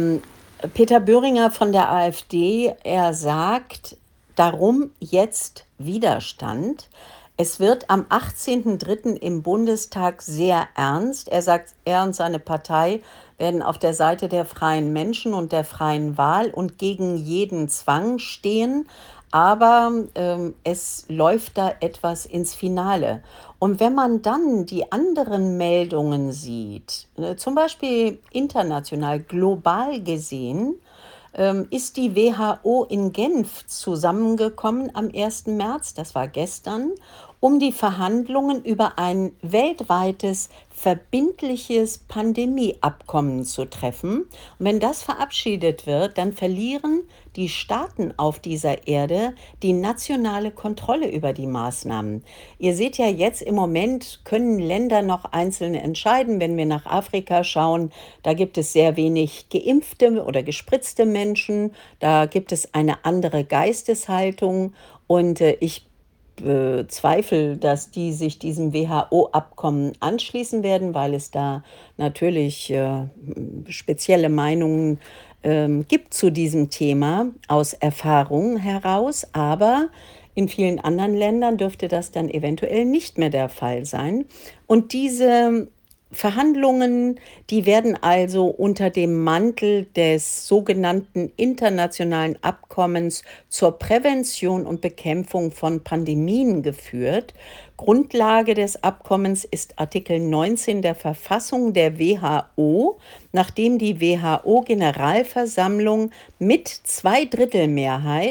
Peter Böhringer von der AfD, er sagt, darum jetzt Widerstand. Es wird am 18.03. im Bundestag sehr ernst. Er sagt, er und seine Partei werden auf der Seite der freien Menschen und der freien Wahl und gegen jeden Zwang stehen. Aber es läuft da etwas ins Finale. Und wenn man dann die anderen Meldungen sieht, zum Beispiel international, global gesehen, ist die WHO in Genf zusammengekommen am 1. März, das war gestern, um die Verhandlungen über ein weltweites, verbindliches Pandemieabkommen zu treffen. Und wenn das verabschiedet wird, dann verlieren die Staaten auf dieser Erde die nationale Kontrolle über die Maßnahmen. Ihr seht ja jetzt im Moment, können Länder noch einzeln entscheiden. Wenn wir nach Afrika schauen, da gibt es sehr wenig geimpfte oder gespritzte Menschen. Da gibt es eine andere Geisteshaltung. Und ich bezweifle, dass die sich diesem WHO-Abkommen anschließen werden, weil es da natürlich spezielle Meinungen gibt zu diesem Thema aus Erfahrung heraus. Aber in vielen anderen Ländern dürfte das dann eventuell nicht mehr der Fall sein. Und diese Verhandlungen, die werden also unter dem Mantel des sogenannten Internationalen Abkommens zur Prävention und Bekämpfung von Pandemien geführt. Grundlage des Abkommens ist Artikel 19 der Verfassung der WHO, nachdem die WHO-Generalversammlung mit Zweidrittelmehrheit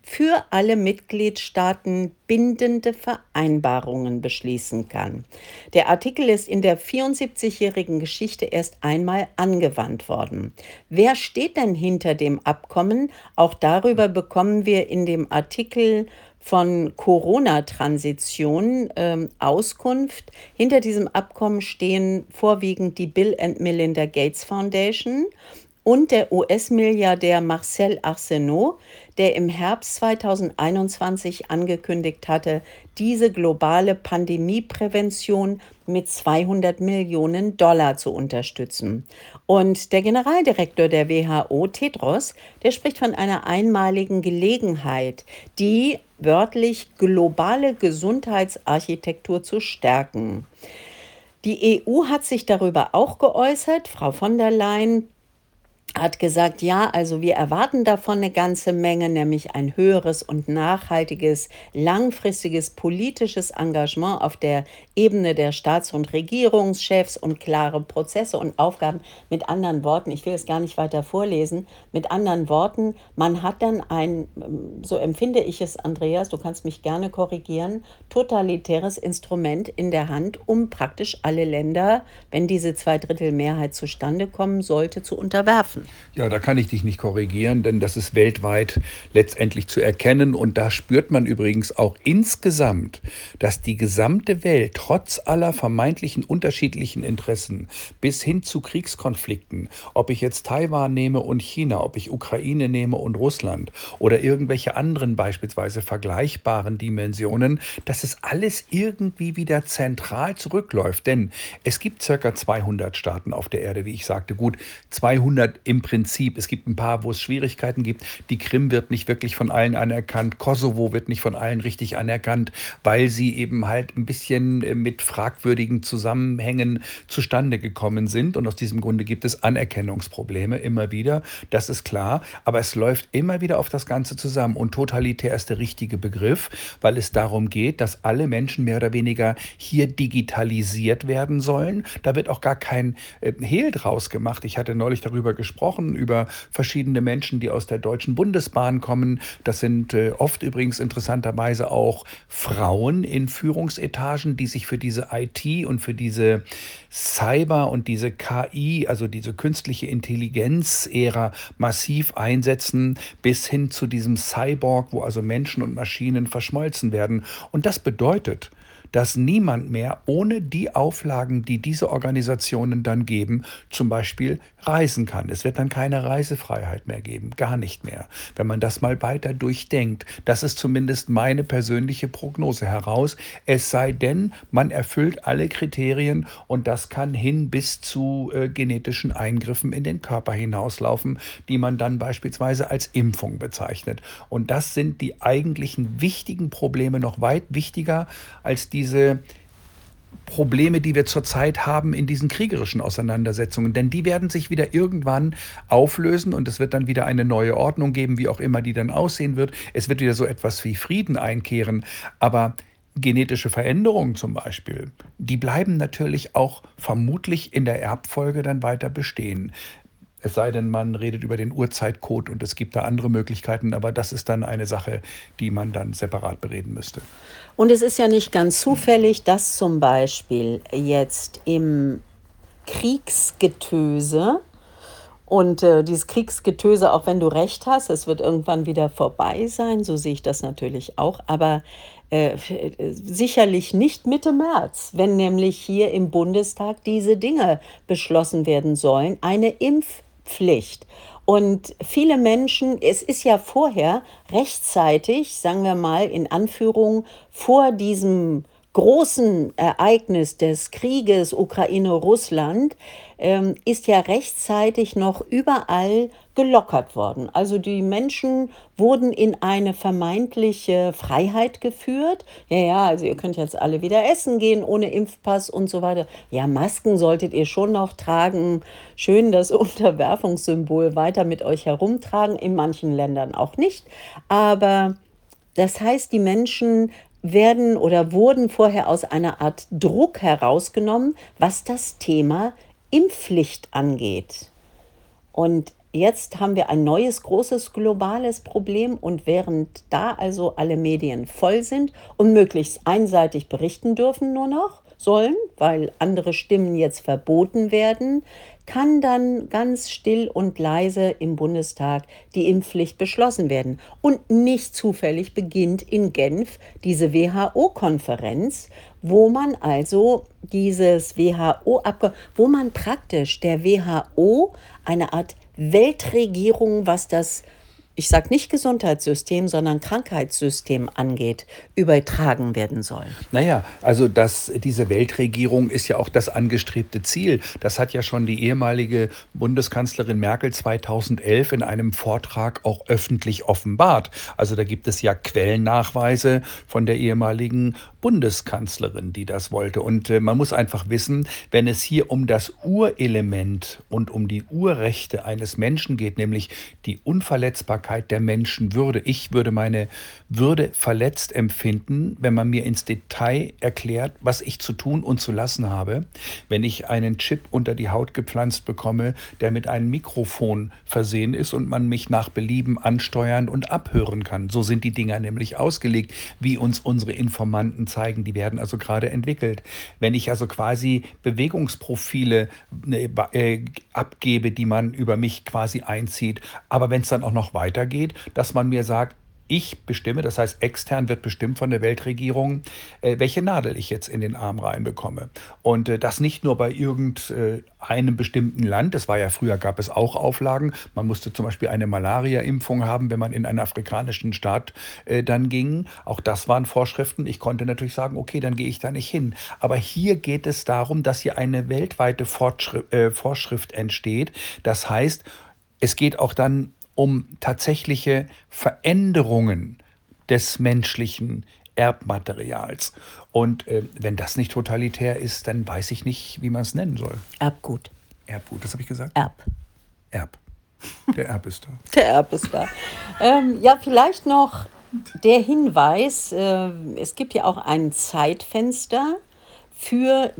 für alle Mitgliedstaaten bindende Vereinbarungen beschließen kann. Der Artikel ist in der 74-jährigen Geschichte erst einmal angewandt worden. Wer steht denn hinter dem Abkommen? Auch darüber bekommen wir in dem Artikel von Corona-Transition Auskunft. Hinter diesem Abkommen stehen vorwiegend die Bill and Melinda Gates Foundation und der US-Milliardär Marcel Arsenault, der im Herbst 2021 angekündigt hatte, diese globale Pandemieprävention mit 200 Millionen Dollar zu unterstützen. Und der Generaldirektor der WHO, Tedros, der spricht von einer einmaligen Gelegenheit, die wörtlich globale Gesundheitsarchitektur zu stärken. Die EU hat sich darüber auch geäußert. Frau von der Leyen hat gesagt, ja, also wir erwarten davon eine ganze Menge, nämlich ein höheres und nachhaltiges, langfristiges politisches Engagement auf der Ebene der Staats- und Regierungschefs und klare Prozesse und Aufgaben. Mit anderen Worten, ich will es gar nicht weiter vorlesen, mit anderen Worten, man hat dann ein, so empfinde ich es, Andreas, du kannst mich gerne korrigieren, totalitäres Instrument in der Hand, um praktisch alle Länder, wenn diese Zweidrittelmehrheit zustande kommen sollte, zu unterwerfen. Ja, da kann ich dich nicht korrigieren, denn das ist weltweit letztendlich zu erkennen. Und da spürt man übrigens auch insgesamt, dass die gesamte Welt trotz aller vermeintlichen unterschiedlichen Interessen bis hin zu Kriegskonflikten, ob ich jetzt Taiwan nehme und China, ob ich Ukraine nehme und Russland oder irgendwelche anderen beispielsweise vergleichbaren Dimensionen, dass es alles irgendwie wieder zentral zurückläuft. Denn es gibt circa 200 Staaten auf der Erde, wie ich sagte. Gut, 200 im Prinzip. Es gibt ein paar, wo es Schwierigkeiten gibt. Die Krim wird nicht wirklich von allen anerkannt. Kosovo wird nicht von allen richtig anerkannt, weil sie eben halt ein bisschen mit fragwürdigen Zusammenhängen zustande gekommen sind. Und aus diesem Grunde gibt es Anerkennungsprobleme immer wieder. Das ist klar. Aber es läuft immer wieder auf das Ganze zusammen. Und totalitär ist der richtige Begriff, weil es darum geht, dass alle Menschen mehr oder weniger hier digitalisiert werden sollen. Da wird auch gar kein Hehl draus gemacht. Ich hatte neulich darüber gesprochen, über verschiedene Menschen, die aus der Deutschen Bundesbahn kommen. Das sind oft übrigens interessanterweise auch Frauen in Führungsetagen, die sich für diese IT und für diese Cyber und diese KI, also diese künstliche Intelligenz-Ära massiv einsetzen, bis hin zu diesem Cyborg, wo also Menschen und Maschinen verschmolzen werden. Und das bedeutet, dass niemand mehr ohne die Auflagen, die diese Organisationen dann geben, zum Beispiel reisen kann. Es wird dann keine Reisefreiheit mehr geben, gar nicht mehr. Wenn man das mal weiter durchdenkt, das ist zumindest meine persönliche Prognose heraus, es sei denn, man erfüllt alle Kriterien und das kann hin bis zu genetischen Eingriffen in den Körper hinauslaufen, die man dann beispielsweise als Impfung bezeichnet. Und das sind die eigentlichen wichtigen Probleme, noch weit wichtiger als diese Probleme, die wir zurzeit haben in diesen kriegerischen Auseinandersetzungen. Denn die werden sich wieder irgendwann auflösen und es wird dann wieder eine neue Ordnung geben, wie auch immer die dann aussehen wird. Es wird wieder so etwas wie Frieden einkehren. Aber genetische Veränderungen zum Beispiel, die bleiben natürlich auch vermutlich in der Erbfolge dann weiter bestehen. Es sei denn, man redet über den Urzeitcode und es gibt da andere Möglichkeiten, aber das ist dann eine Sache, die man dann separat bereden müsste. Und es ist ja nicht ganz zufällig, dass zum Beispiel jetzt im Kriegsgetöse und dieses Kriegsgetöse, auch wenn du recht hast, es wird irgendwann wieder vorbei sein, so sehe ich das natürlich auch, aber sicherlich nicht Mitte März, wenn nämlich hier im Bundestag diese Dinge beschlossen werden sollen, eine Impfpflicht. Und viele Menschen, es ist ja vorher rechtzeitig, sagen wir mal in Anführung, vor diesem großen Ereignis des Krieges Ukraine-Russland, ist ja rechtzeitig noch überall gelockert worden. Also die Menschen wurden in eine vermeintliche Freiheit geführt. Ja, ja, also ihr könnt jetzt alle wieder essen gehen ohne Impfpass und so weiter. Ja, Masken solltet ihr schon noch tragen. Schön das Unterwerfungssymbol weiter mit euch herumtragen. In manchen Ländern auch nicht. Aber das heißt, die Menschen werden oder wurden vorher aus einer Art Druck herausgenommen, was das Thema Impfpflicht angeht. Und Jetzt haben wir ein neues großes globales Problem und während da also alle Medien voll sind und möglichst einseitig berichten dürfen nur noch sollen, weil andere Stimmen jetzt verboten werden, kann dann ganz still und leise im Bundestag die Impfpflicht beschlossen werden. Und nicht zufällig beginnt in Genf diese WHO-Konferenz, wo man also dieses WHO-Abkommen, wo man praktisch der WHO eine Art Weltregierung, was das, ich sage nicht Gesundheitssystem, sondern Krankheitssystem angeht, übertragen werden soll. Naja, also diese Weltregierung ist ja auch das angestrebte Ziel. Das hat ja schon die ehemalige Bundeskanzlerin Merkel 2011 in einem Vortrag auch öffentlich offenbart. Also da gibt es ja Quellennachweise von der ehemaligen Bundeskanzlerin, die das wollte. Und man muss einfach wissen, wenn es hier um das Urelement und um die Urrechte eines Menschen geht, nämlich die Unverletzbarkeit der Menschenwürde. Ich würde meine Würde verletzt empfinden, wenn man mir ins Detail erklärt, was ich zu tun und zu lassen habe, wenn ich einen Chip unter die Haut gepflanzt bekomme, der mit einem Mikrofon versehen ist und man mich nach Belieben ansteuern und abhören kann. So sind die Dinger nämlich ausgelegt, wie uns unsere Informanten zeigen. Die werden also gerade entwickelt. Wenn ich also quasi Bewegungsprofile abgebe, die man über mich quasi einzieht, aber wenn es dann auch noch weitergeht, dass man mir sagt, ich bestimme, das heißt extern wird bestimmt von der Weltregierung, welche Nadel ich jetzt in den Arm reinbekomme. Und das nicht nur bei irgendeinem bestimmten Land, das war ja früher, gab es auch Auflagen, man musste zum Beispiel eine Malaria-Impfung haben, wenn man in einen afrikanischen Staat dann ging. Auch das waren Vorschriften. Ich konnte natürlich sagen, okay, dann gehe ich da nicht hin. Aber hier geht es darum, dass hier eine weltweite Vorschrift entsteht. Das heißt, es geht auch dann um tatsächliche Veränderungen des menschlichen Erbmaterials. Und wenn das nicht totalitär ist, dann weiß ich nicht, wie man es nennen soll. Erbgut. Erbgut, das habe ich gesagt? Erb. Erb. Der Erb ist da. Der Erb ist da. Ja, vielleicht noch der Hinweis, es gibt ja auch ein Zeitfenster für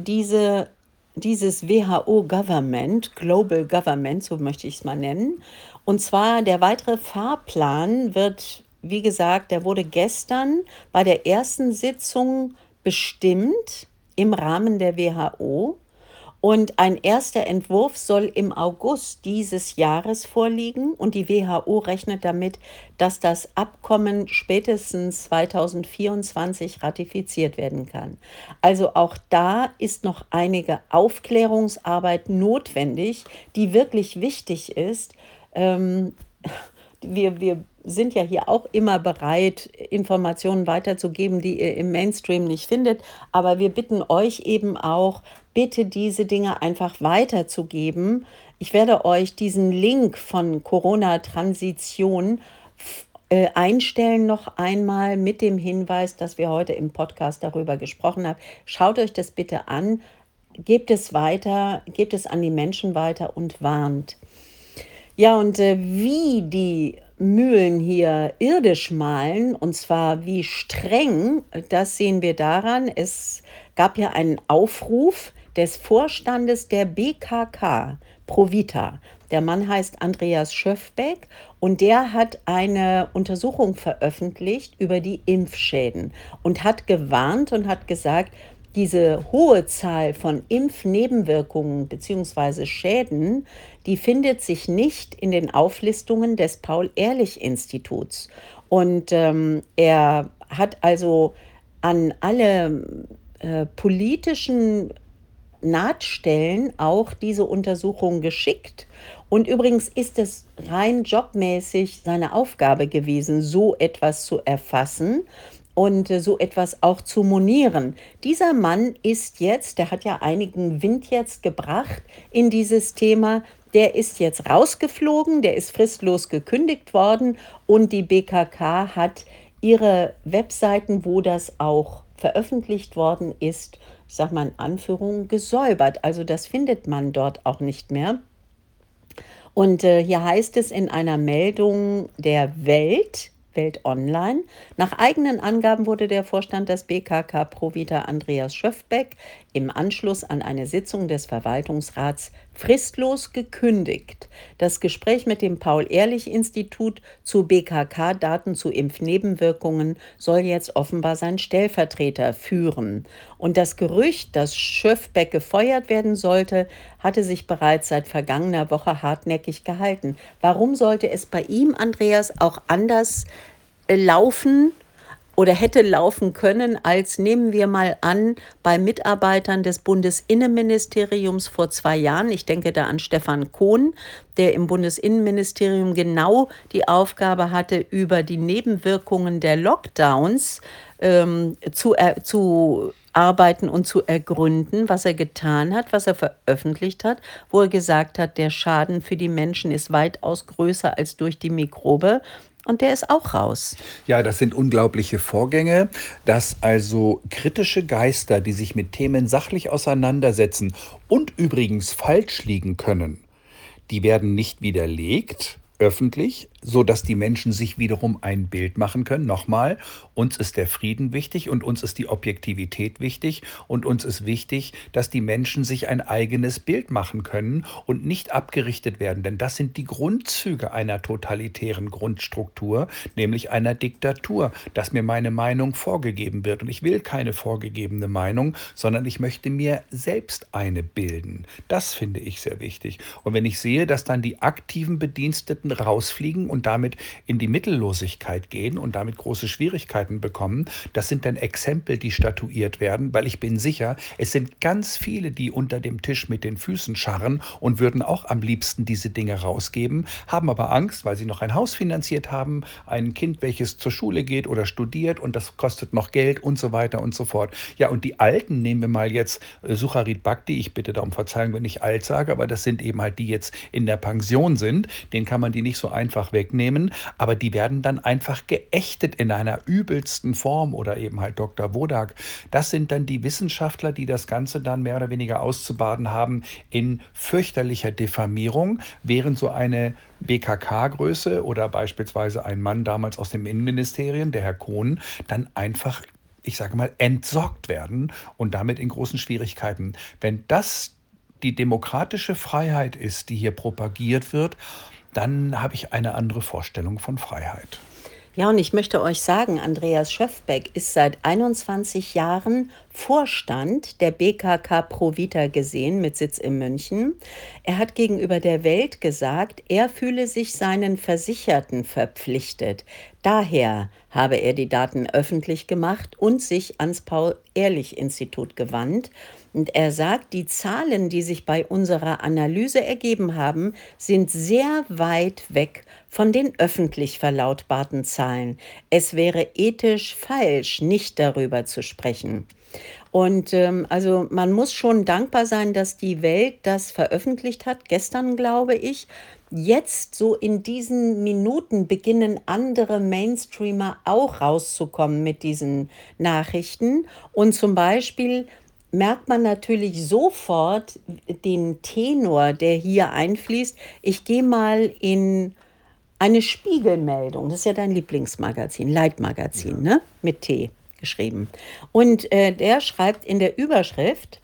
dieses WHO-Government, Global Government, so möchte ich es mal nennen. Und zwar der weitere Fahrplan wird, wie gesagt, der wurde gestern bei der ersten Sitzung bestimmt im Rahmen der WHO. Und ein erster Entwurf soll im August dieses Jahres vorliegen und die WHO rechnet damit, dass das Abkommen spätestens 2024 ratifiziert werden kann. Also auch da ist noch einige Aufklärungsarbeit notwendig, die wirklich wichtig ist. Ähm, wir sind ja hier auch immer bereit, Informationen weiterzugeben, die ihr im Mainstream nicht findet. Aber wir bitten euch eben auch, bitte diese Dinge einfach weiterzugeben. Ich werde euch diesen Link von Corona-Transition einstellen noch einmal mit dem Hinweis, dass wir heute im Podcast darüber gesprochen haben. Schaut euch das bitte an, gebt es weiter, gebt es an die Menschen weiter und warnt. Ja, und wie die Mühlen hier irdisch mahlen, und zwar wie streng, das sehen wir daran. Es gab ja einen Aufruf des Vorstandes der BKK, Provita. Der Mann heißt Andreas Schöffbeck und der hat eine Untersuchung veröffentlicht über die Impfschäden und hat gewarnt und hat gesagt, diese hohe Zahl von Impfnebenwirkungen bzw. Schäden, die findet sich nicht in den Auflistungen des Paul-Ehrlich-Instituts. Und er hat also an alle politischen Nahtstellen auch diese Untersuchung geschickt. Und übrigens ist es rein jobmäßig seine Aufgabe gewesen, so etwas zu erfassen und so etwas auch zu monieren. Dieser Mann ist jetzt, der hat ja einigen Wind jetzt gebracht in dieses Thema, der ist jetzt rausgeflogen, der ist fristlos gekündigt worden und die BKK hat ihre Webseiten, wo das auch veröffentlicht worden ist, ich sage mal in Anführungen, gesäubert. Also das findet man dort auch nicht mehr. Und hier heißt es in einer Meldung der Welt Online, nach eigenen Angaben wurde der Vorstand des BKK Provita Andreas Schöffbeck im Anschluss an eine Sitzung des Verwaltungsrats fristlos gekündigt. Das Gespräch mit dem Paul-Ehrlich-Institut zu BKK-Daten zu Impfnebenwirkungen soll jetzt offenbar sein Stellvertreter führen. Und das Gerücht, dass Schöfbeck gefeuert werden sollte, hatte sich bereits seit vergangener Woche hartnäckig gehalten. Warum sollte es bei ihm, Andreas, auch anders laufen oder hätte laufen können, als nehmen wir mal an, bei Mitarbeitern des Bundesinnenministeriums vor 2 Jahren, ich denke da an Stefan Kohn, der im Bundesinnenministerium genau die Aufgabe hatte, über die Nebenwirkungen der Lockdowns zu arbeiten und zu ergründen, was er getan hat, was er veröffentlicht hat, wo er gesagt hat, der Schaden für die Menschen ist weitaus größer als durch die Mikrobe. Und der ist auch raus. Ja, das sind unglaubliche Vorgänge, dass also kritische Geister, die sich mit Themen sachlich auseinandersetzen und übrigens falsch liegen können, die werden nicht widerlegt, öffentlich, so dass die Menschen sich wiederum ein Bild machen können. Nochmal, uns ist der Frieden wichtig und uns ist die Objektivität wichtig und uns ist wichtig, dass die Menschen sich ein eigenes Bild machen können und nicht abgerichtet werden. Denn das sind die Grundzüge einer totalitären Grundstruktur, nämlich einer Diktatur, dass mir meine Meinung vorgegeben wird. Und ich will keine vorgegebene Meinung, sondern ich möchte mir selbst eine bilden. Das finde ich sehr wichtig. Und wenn ich sehe, dass dann die aktiven Bediensteten rausfliegen und damit in die Mittellosigkeit gehen und damit große Schwierigkeiten bekommen, das sind dann Exempel, die statuiert werden, weil ich bin sicher, es sind ganz viele, die unter dem Tisch mit den Füßen scharren und würden auch am liebsten diese Dinge rausgeben, haben aber Angst, weil sie noch ein Haus finanziert haben, ein Kind, welches zur Schule geht oder studiert und das kostet noch Geld und so weiter und so fort. Ja, und die Alten, nehmen wir mal jetzt Sucharit Bhakdi, ich bitte da um Verzeihung, wenn ich alt sage, aber das sind eben halt die jetzt in der Pension sind, denen kann man die nicht so einfach wegnehmen, aber die werden dann einfach geächtet in einer übelsten Form oder eben halt Dr. Wodak. Das sind dann die Wissenschaftler, die das Ganze dann mehr oder weniger auszubaden haben in fürchterlicher Diffamierung, während so eine BKK-Größe oder beispielsweise ein Mann damals aus dem Innenministerium, der Herr Kohn, dann einfach, ich sage mal, entsorgt werden und damit in großen Schwierigkeiten. Wenn das die demokratische Freiheit ist, die hier propagiert wird, dann habe ich eine andere Vorstellung von Freiheit. Ja, und ich möchte euch sagen, Andreas Schöfbeck ist seit 21 Jahren Vorstand der BKK Provita gesehen mit Sitz in München. Er hat gegenüber der Welt gesagt, er fühle sich seinen Versicherten verpflichtet. Daher habe er die Daten öffentlich gemacht und sich ans Paul-Ehrlich-Institut gewandt. Und er sagt, die Zahlen, die sich bei unserer Analyse ergeben haben, sind sehr weit weg von den öffentlich verlautbarten Zahlen. Es wäre ethisch falsch, nicht darüber zu sprechen. Und also man muss schon dankbar sein, dass die Welt das veröffentlicht hat, gestern glaube ich. Jetzt, so in diesen Minuten, beginnen andere Mainstreamer auch rauszukommen mit diesen Nachrichten. Und zum Beispiel merkt man natürlich sofort den Tenor, der hier einfließt. Ich gehe mal in eine Spiegelmeldung, das ist ja dein Lieblingsmagazin, Leitmagazin, ne? Mit T geschrieben. Und der schreibt in der Überschrift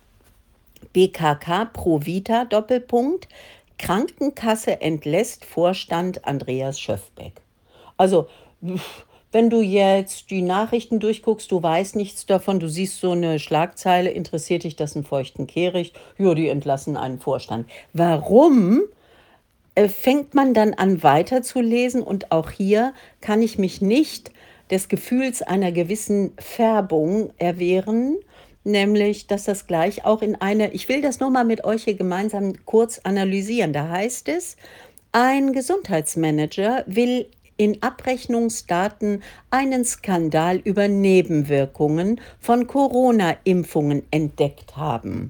BKK Provita Doppelpunkt Krankenkasse entlässt Vorstand Andreas Schöfbeck. Also, wenn du jetzt die Nachrichten durchguckst, du weißt nichts davon, du siehst so eine Schlagzeile, interessiert dich das einen feuchten Kehricht? Ja, die entlassen einen Vorstand. Warum fängt man dann an weiterzulesen? Und auch hier kann ich mich nicht des Gefühls einer gewissen Färbung erwehren, nämlich, dass das gleich auch in eine, ich will das nur mal mit euch hier gemeinsam kurz analysieren. Da heißt es, ein Gesundheitsmanager will in Abrechnungsdaten einen Skandal über Nebenwirkungen von Corona-Impfungen entdeckt haben.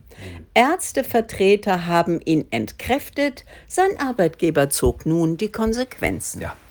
Ärztevertreter haben ihn entkräftet, sein Arbeitgeber zog nun die Konsequenzen. Ja,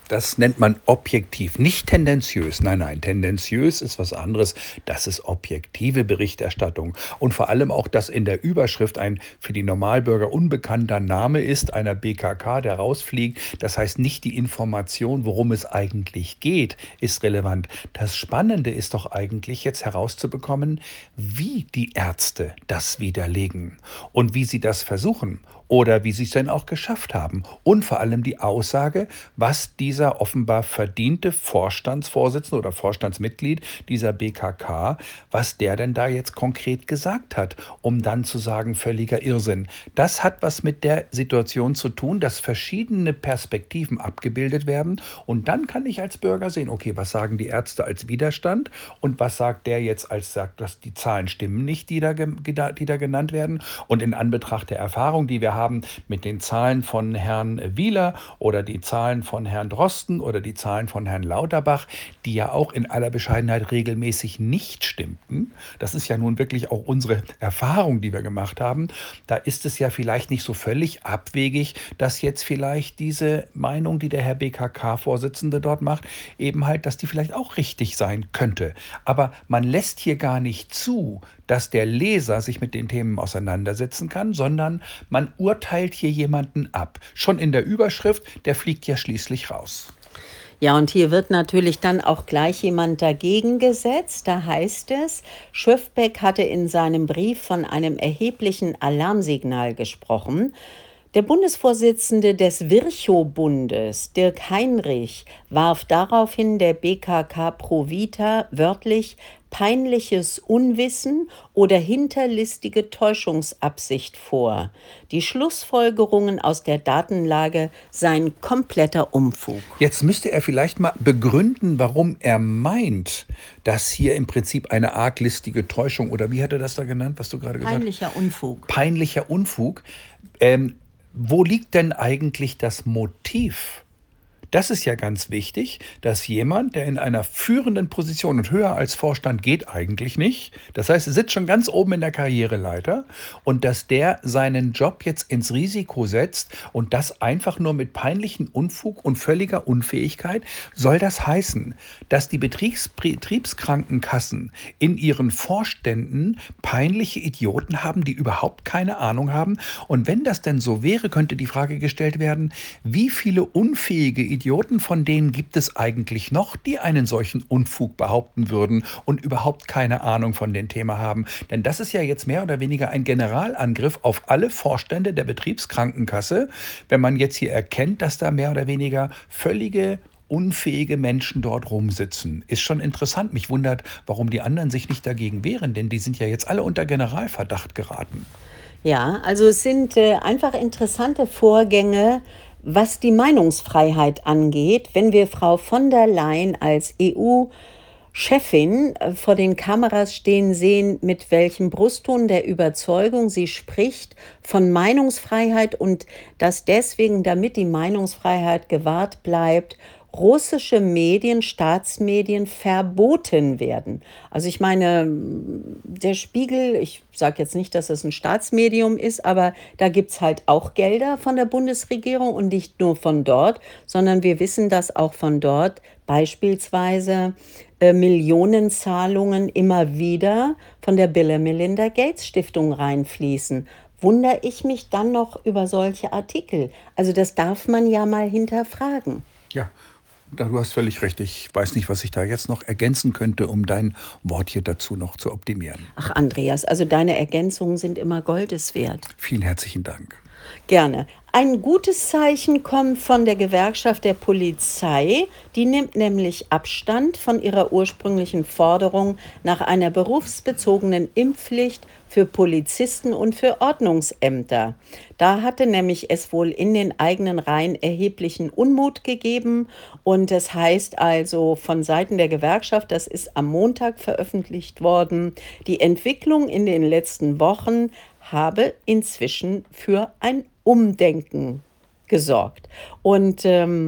Das nennt man objektiv, nicht tendenziös. Nein, nein, tendenziös ist was anderes. Das ist objektive Berichterstattung. Und vor allem auch, dass in der Überschrift ein für die Normalbürger unbekannter Name ist, einer BKK, der rausfliegt. Das heißt, nicht die Information, worum es eigentlich geht, ist relevant. Das Spannende ist doch eigentlich jetzt herauszubekommen, wie die Ärzte das widerlegen und wie sie das versuchen oder wie sie es denn auch geschafft haben. Und vor allem die Aussage, was dieser offenbar verdiente Vorstandsvorsitzende oder Vorstandsmitglied dieser BKK, was der denn da jetzt konkret gesagt hat, um dann zu sagen, völliger Irrsinn. Das hat was mit der Situation zu tun, dass verschiedene Perspektiven abgebildet werden. Und dann kann ich als Bürger sehen, okay, was sagen die Ärzte als Widerstand und was sagt der jetzt als sagt, dass die Zahlen stimmen nicht, die da genannt werden. Und in Anbetracht der Erfahrung, die wir haben mit den Zahlen von Herrn Wieler oder die Zahlen von Herrn Drosten oder die Zahlen von Herrn Lauterbach, die ja auch in aller Bescheidenheit regelmäßig nicht stimmten. Das ist ja nun wirklich auch unsere Erfahrung, die wir gemacht haben. Da ist es ja vielleicht nicht so völlig abwegig, dass jetzt vielleicht diese Meinung, die der Herr BKK-Vorsitzende dort macht, eben halt, dass die vielleicht auch richtig sein könnte. Aber man lässt hier gar nicht zu, dass der Leser sich mit den Themen auseinandersetzen kann, sondern man urteilt hier jemanden ab. Schon in der Überschrift, der fliegt ja schließlich raus. Ja, und hier wird natürlich dann auch gleich jemand dagegen gesetzt. Da heißt es, Schöfbeck hatte in seinem Brief von einem erheblichen Alarmsignal gesprochen. Der Bundesvorsitzende des Virchow-Bundes, Dirk Heinrich, warf daraufhin der BKK Provita wörtlich peinliches Unwissen oder hinterlistige Täuschungsabsicht vor. Die Schlussfolgerungen aus der Datenlage seien kompletter Unfug. Jetzt müsste er vielleicht mal begründen, warum er meint, dass hier im Prinzip eine arglistige Täuschung oder wie hat er das da genannt, was du gerade gesagt hast? Peinlicher Unfug. Peinlicher Unfug. Wo liegt denn eigentlich das Motiv? Das ist ja ganz wichtig, dass jemand, der in einer führenden Position und höher als Vorstand geht eigentlich nicht, das heißt, er sitzt schon ganz oben in der Karriereleiter und dass der seinen Job jetzt ins Risiko setzt und das einfach nur mit peinlichen Unfug und völliger Unfähigkeit, soll das heißen, dass die Betriebskrankenkassen in ihren Vorständen peinliche Idioten haben, die überhaupt keine Ahnung haben? Und wenn das denn so wäre, könnte die Frage gestellt werden, wie viele unfähige Idioten von denen gibt es eigentlich noch, die einen solchen Unfug behaupten würden und überhaupt keine Ahnung von dem Thema haben? Denn das ist ja jetzt mehr oder weniger ein Generalangriff auf alle Vorstände der Betriebskrankenkasse, wenn man jetzt hier erkennt, dass da mehr oder weniger völlige unfähige Menschen dort rumsitzen. Ist schon interessant. Mich wundert, warum die anderen sich nicht dagegen wehren, denn die sind ja jetzt alle unter Generalverdacht geraten. Ja, also es sind einfach interessante Vorgänge, was die Meinungsfreiheit angeht. Wenn wir Frau von der Leyen als EU-Chefin vor den Kameras stehen sehen, mit welchem Brustton der Überzeugung sie spricht von Meinungsfreiheit und dass deswegen, damit die Meinungsfreiheit gewahrt bleibt, russische Medien, Staatsmedien verboten werden. Also ich meine, der Spiegel, ich sage jetzt nicht, dass es ein Staatsmedium ist, aber da gibt es halt auch Gelder von der Bundesregierung und nicht nur von dort, sondern wir wissen, dass auch von dort beispielsweise Millionenzahlungen immer wieder von der Bill and Melinda Gates Stiftung reinfließen. Wundere ich mich dann noch über solche Artikel? Also das darf man ja mal hinterfragen. Ja, du hast völlig recht. Ich weiß nicht, was ich da jetzt noch ergänzen könnte, um dein Wort hier dazu noch zu optimieren. Ach, Andreas, also deine Ergänzungen sind immer Goldes wert. Vielen herzlichen Dank. Gerne. Ein gutes Zeichen kommt von der Gewerkschaft der Polizei. Die nimmt nämlich Abstand von ihrer ursprünglichen Forderung nach einer berufsbezogenen Impfpflicht für Polizisten und für Ordnungsämter. Da hatte nämlich es wohl in den eigenen Reihen erheblichen Unmut gegeben. Und das heißt also von Seiten der Gewerkschaft, das ist am Montag veröffentlicht worden, die Entwicklung in den letzten Wochen habe inzwischen für ein Umdenken gesorgt. Und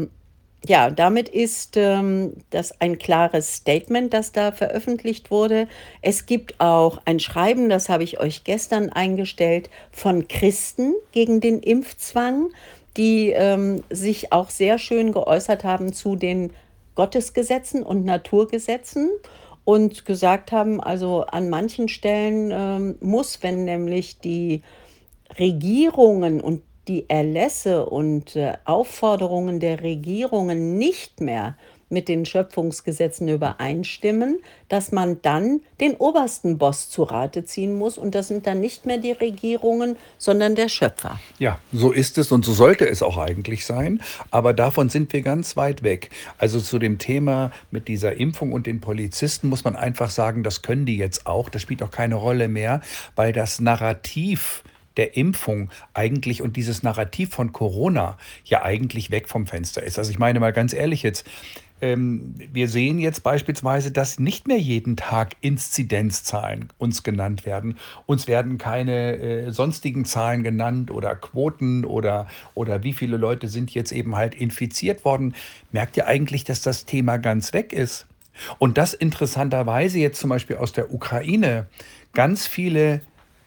ja, damit ist das ein klares Statement, das da veröffentlicht wurde. Es gibt auch ein Schreiben, das habe ich euch gestern eingestellt, von Christen gegen den Impfzwang. die sich auch sehr schön geäußert haben zu den Gottesgesetzen und Naturgesetzen und gesagt haben, also an manchen Stellen muss, wenn nämlich die Regierungen und die Erlässe und Aufforderungen der Regierungen nicht mehr mit den Schöpfungsgesetzen übereinstimmen, dass man dann den obersten Boss zu Rate ziehen muss. Und das sind dann nicht mehr die Regierungen, sondern der Schöpfer. Ja, so ist es und so sollte es auch eigentlich sein. Aber davon sind wir ganz weit weg. Also zu dem Thema mit dieser Impfung und den Polizisten muss man einfach sagen, das können die jetzt auch. Das spielt auch keine Rolle mehr, weil das Narrativ der Impfung eigentlich und dieses Narrativ von Corona ja eigentlich weg vom Fenster ist. Also ich meine mal ganz ehrlich jetzt, wir sehen jetzt beispielsweise, dass nicht mehr jeden Tag Inzidenzzahlen uns genannt werden. Uns werden keine sonstigen Zahlen genannt oder Quoten oder wie viele Leute sind jetzt eben halt infiziert worden. Merkt ihr eigentlich, dass das Thema ganz weg ist? Und das interessanterweise jetzt zum Beispiel aus der Ukraine ganz viele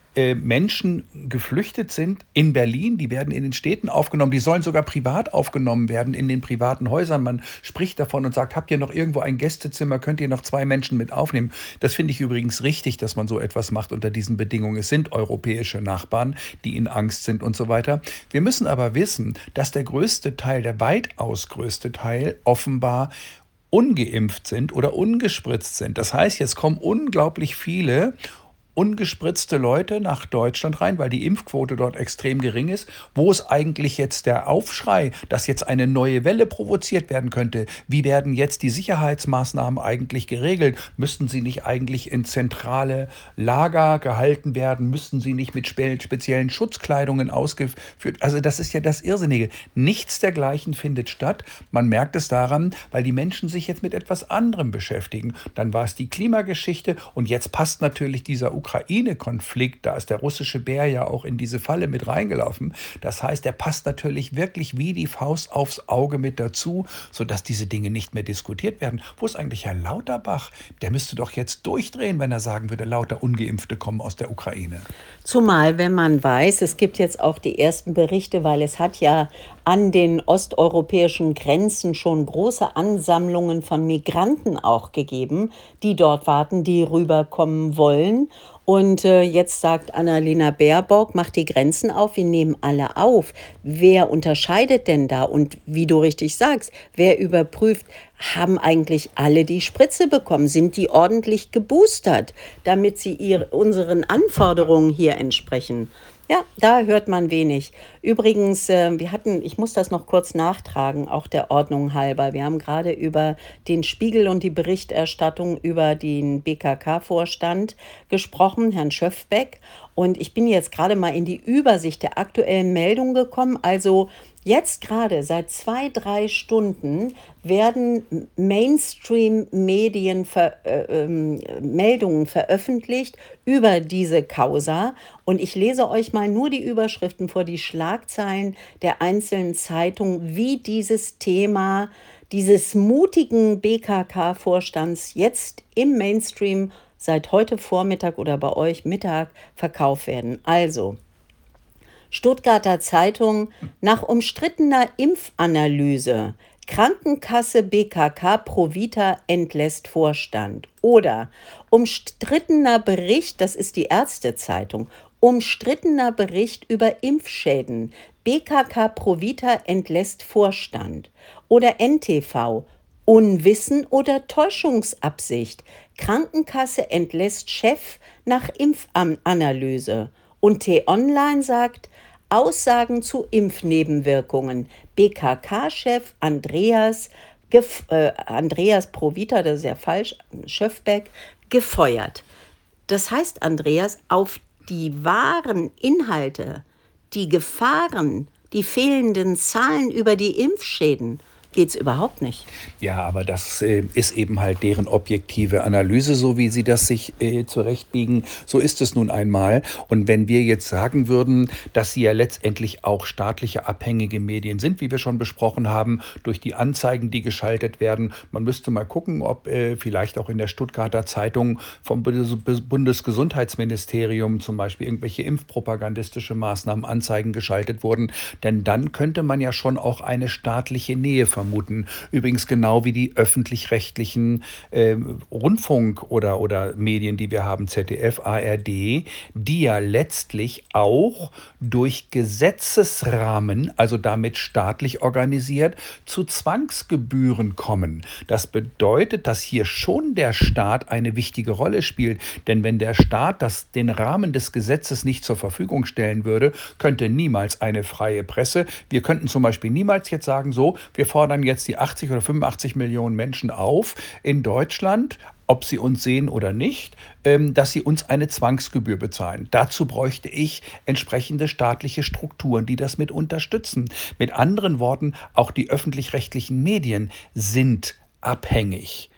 Menschen geflüchtet sind in Berlin, die werden in den Städten aufgenommen, die sollen sogar privat aufgenommen werden in den privaten Häusern. Man spricht davon und sagt, habt ihr noch irgendwo ein Gästezimmer, könnt ihr noch 2 Menschen mit aufnehmen? Das finde ich übrigens richtig, dass man so etwas macht unter diesen Bedingungen. Es sind europäische Nachbarn, die in Angst sind und so weiter. Wir müssen aber wissen, dass der größte Teil, der weitaus größte Teil offenbar ungeimpft sind oder ungespritzt sind. Das heißt, jetzt kommen unglaublich viele ungespritzte Leute nach Deutschland rein, weil die Impfquote dort extrem gering ist. Wo ist eigentlich jetzt der Aufschrei, dass jetzt eine neue Welle provoziert werden könnte? Wie werden jetzt die Sicherheitsmaßnahmen eigentlich geregelt? Müssten sie nicht eigentlich in zentrale Lager gehalten werden? Müssten sie nicht mit speziellen Schutzkleidungen ausgeführt? Also das ist ja das Irrsinnige. Nichts dergleichen findet statt. Man merkt es daran, weil die Menschen sich jetzt mit etwas anderem beschäftigen. Dann war es die Klimageschichte und jetzt passt natürlich dieser Ukraine-Konflikt, da ist der russische Bär ja auch in diese Falle mit reingelaufen. Das heißt, der passt natürlich wirklich wie die Faust aufs Auge mit dazu, sodass diese Dinge nicht mehr diskutiert werden. Wo ist eigentlich Herr Lauterbach? Der müsste doch jetzt durchdrehen, wenn er sagen würde, lauter Ungeimpfte kommen aus der Ukraine. Zumal, wenn man weiß, es gibt jetzt auch die ersten Berichte, weil es hat ja an den osteuropäischen Grenzen schon große Ansammlungen von Migranten auch gegeben, die dort warten, die rüberkommen wollen. Und jetzt sagt Annalena Baerbock, macht die Grenzen auf, wir nehmen alle auf. Wer unterscheidet denn da? Und wie du richtig sagst, wer überprüft, haben eigentlich alle die Spritze bekommen? Sind die ordentlich geboostert, damit sie unseren Anforderungen hier entsprechen? Ja, da hört man wenig. Übrigens, ich muss das noch kurz nachtragen, auch der Ordnung halber. Wir haben gerade über den Spiegel und die Berichterstattung über den BKK-Vorstand gesprochen, Herrn Schöffbeck. Und ich bin jetzt gerade mal in die Übersicht der aktuellen Meldungen gekommen. Also jetzt gerade seit 2, 3 Stunden werden Mainstream-Medien Meldungen veröffentlicht über diese Causa. Und ich lese euch mal nur die Überschriften vor, die Schlagzeilen der einzelnen Zeitungen, wie dieses Thema dieses mutigen BKK-Vorstands jetzt im Mainstream seit heute Vormittag oder bei euch Mittag verkauft werden. Also, Stuttgarter Zeitung, nach umstrittener Impfanalyse, Krankenkasse BKK Provita entlässt Vorstand. Oder umstrittener Bericht, das ist die Ärztezeitung, umstrittener Bericht über Impfschäden, BKK Provita entlässt Vorstand. Oder NTV, Unwissen oder Täuschungsabsicht, Krankenkasse entlässt Chef nach Impfanalyse. Und T-Online sagt, Aussagen zu Impfnebenwirkungen. BKK-Chef Andreas Provita, das ist ja falsch, Schöffbeck, gefeuert. Das heißt, Andreas, auf die wahren Inhalte, die Gefahren, die fehlenden Zahlen über die Impfschäden, geht's überhaupt nicht. Ja, aber das ist eben halt deren objektive Analyse, so wie sie das sich zurechtbiegen. So ist es nun einmal. Und wenn wir jetzt sagen würden, dass sie ja letztendlich auch staatliche abhängige Medien sind, wie wir schon besprochen haben, durch die Anzeigen, die geschaltet werden, man müsste mal gucken, ob vielleicht auch in der Stuttgarter Zeitung vom Bundesgesundheitsministerium zum Beispiel irgendwelche impfpropagandistische Maßnahmen, Anzeigen geschaltet wurden. Denn dann könnte man ja schon auch eine staatliche Nähe vermuten. Übrigens genau wie die öffentlich-rechtlichen Rundfunk- oder Medien, die wir haben, ZDF, ARD, die ja letztlich auch durch Gesetzesrahmen, also damit staatlich organisiert, zu Zwangsgebühren kommen. Das bedeutet, dass hier schon der Staat eine wichtige Rolle spielt. Denn wenn der Staat den Rahmen des Gesetzes nicht zur Verfügung stellen würde, könnte niemals eine freie Presse, wir könnten zum Beispiel niemals jetzt sagen, so, wir fordern jetzt die 80 oder 85 Millionen Menschen auf in Deutschland, ob sie uns sehen oder nicht, dass sie uns eine Zwangsgebühr bezahlen. Dazu bräuchte ich entsprechende staatliche Strukturen, die das mit unterstützen. Mit anderen Worten, auch die öffentlich-rechtlichen Medien sind abhängig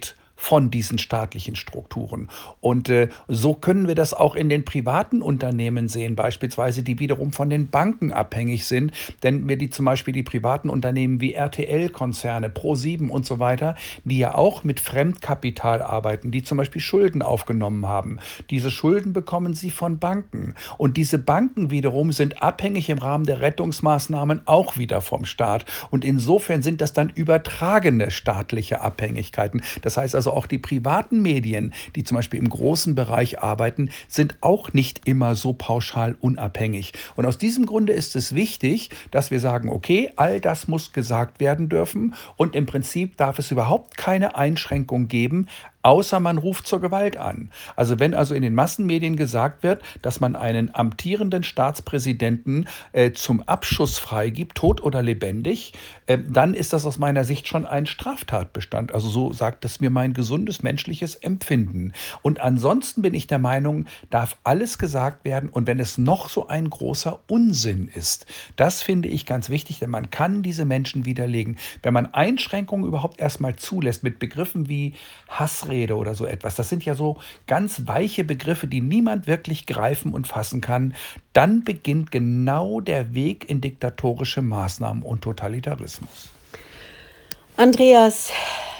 von diesen staatlichen Strukturen. Und so können wir das auch in den privaten Unternehmen sehen, beispielsweise, die wiederum von den Banken abhängig sind. Denn wir zum Beispiel die privaten Unternehmen wie RTL-Konzerne, Pro7 und so weiter, die ja auch mit Fremdkapital arbeiten, die zum Beispiel Schulden aufgenommen haben. Diese Schulden bekommen sie von Banken. Und diese Banken wiederum sind abhängig im Rahmen der Rettungsmaßnahmen auch wieder vom Staat. Und insofern sind das dann übertragene staatliche Abhängigkeiten. Das heißt also, auch die privaten Medien, die zum Beispiel im großen Bereich arbeiten, sind auch nicht immer so pauschal unabhängig. Und aus diesem Grunde ist es wichtig, dass wir sagen, okay, all das muss gesagt werden dürfen und im Prinzip darf es überhaupt keine Einschränkung geben, außer man ruft zur Gewalt an. Also wenn also in den Massenmedien gesagt wird, dass man einen amtierenden Staatspräsidenten zum Abschuss freigibt, tot oder lebendig, dann ist das aus meiner Sicht schon ein Straftatbestand. Also so sagt es mir mein gesundes menschliches Empfinden. Und ansonsten bin ich der Meinung, darf alles gesagt werden und wenn es noch so ein großer Unsinn ist, das finde ich ganz wichtig, denn man kann diese Menschen widerlegen. Wenn man Einschränkungen überhaupt erstmal zulässt mit Begriffen wie Hassrede oder so etwas, das sind ja so ganz weiche Begriffe, die niemand wirklich greifen und fassen kann, dann beginnt genau der Weg in diktatorische Maßnahmen und Totalitarismus. Andreas,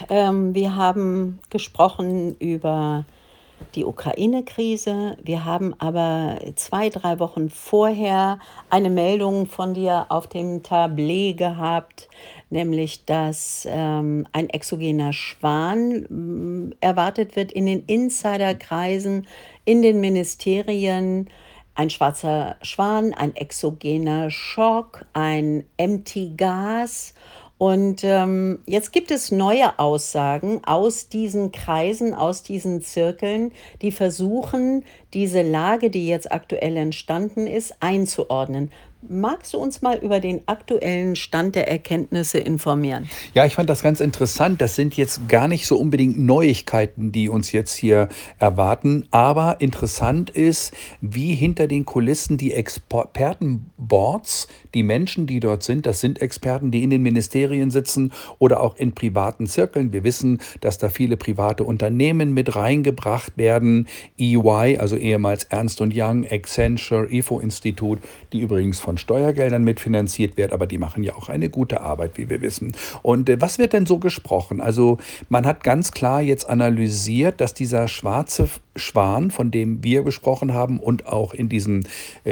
wir haben gesprochen über die Ukraine-Krise. Wir haben aber 2, 3 Wochen vorher eine Meldung von dir auf dem Tablet gehabt, nämlich dass ein exogener Schwan erwartet wird in den Insiderkreisen, in den Ministerien. Ein schwarzer Schwan, ein exogener Schock, ein Empty Gas. Und jetzt gibt es neue Aussagen aus diesen Kreisen, aus diesen Zirkeln, die versuchen, diese Lage, die jetzt aktuell entstanden ist, einzuordnen. Magst du uns mal über den aktuellen Stand der Erkenntnisse informieren? Ja, ich fand das ganz interessant. Das sind jetzt gar nicht so unbedingt Neuigkeiten, die uns jetzt hier erwarten. Aber interessant ist, wie hinter den Kulissen die Expertenboards, die Menschen, die dort sind, das sind Experten, die in den Ministerien sitzen oder auch in privaten Zirkeln. Wir wissen, dass da viele private Unternehmen mit reingebracht werden. EY, also ehemals Ernst & Young, Accenture, IFO-Institut, die übrigens von Steuergeldern mitfinanziert wird, aber die machen ja auch eine gute Arbeit, wie wir wissen. Und was wird denn so gesprochen? Also man hat ganz klar jetzt analysiert, dass dieser schwarze Schwan, von dem wir gesprochen haben und auch in diesen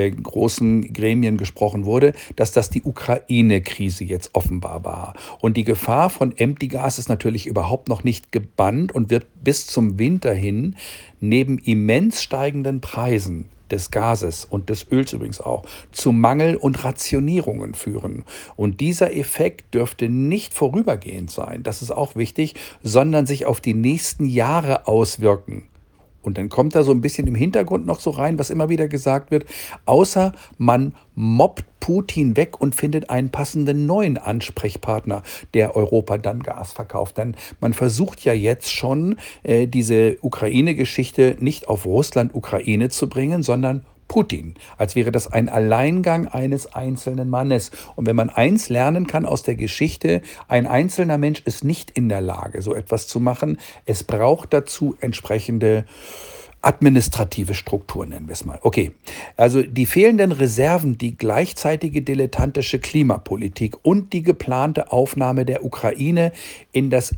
großen Gremien gesprochen wurde, dass das die Ukraine-Krise jetzt offenbar war. Und die Gefahr von Empty Gas ist natürlich überhaupt noch nicht gebannt und wird bis zum Winter hin neben immens steigenden Preisen des Gases und des Öls übrigens auch, zu Mangel und Rationierungen führen. Und dieser Effekt dürfte nicht vorübergehend sein, das ist auch wichtig, sondern sich auf die nächsten Jahre auswirken. Und dann kommt da so ein bisschen im Hintergrund noch so rein, was immer wieder gesagt wird, außer man mobbt Putin weg und findet einen passenden neuen Ansprechpartner, der Europa dann Gas verkauft. Denn man versucht ja jetzt schon, diese Ukraine-Geschichte nicht auf Russland-Ukraine zu bringen, sondern Putin, als wäre das ein Alleingang eines einzelnen Mannes. Und wenn man eins lernen kann aus der Geschichte, ein einzelner Mensch ist nicht in der Lage, so etwas zu machen. Es braucht dazu entsprechende administrative Struktur, nennen wir es mal. Okay, also die fehlenden Reserven, die gleichzeitige dilettantische Klimapolitik und die geplante Aufnahme der Ukraine in das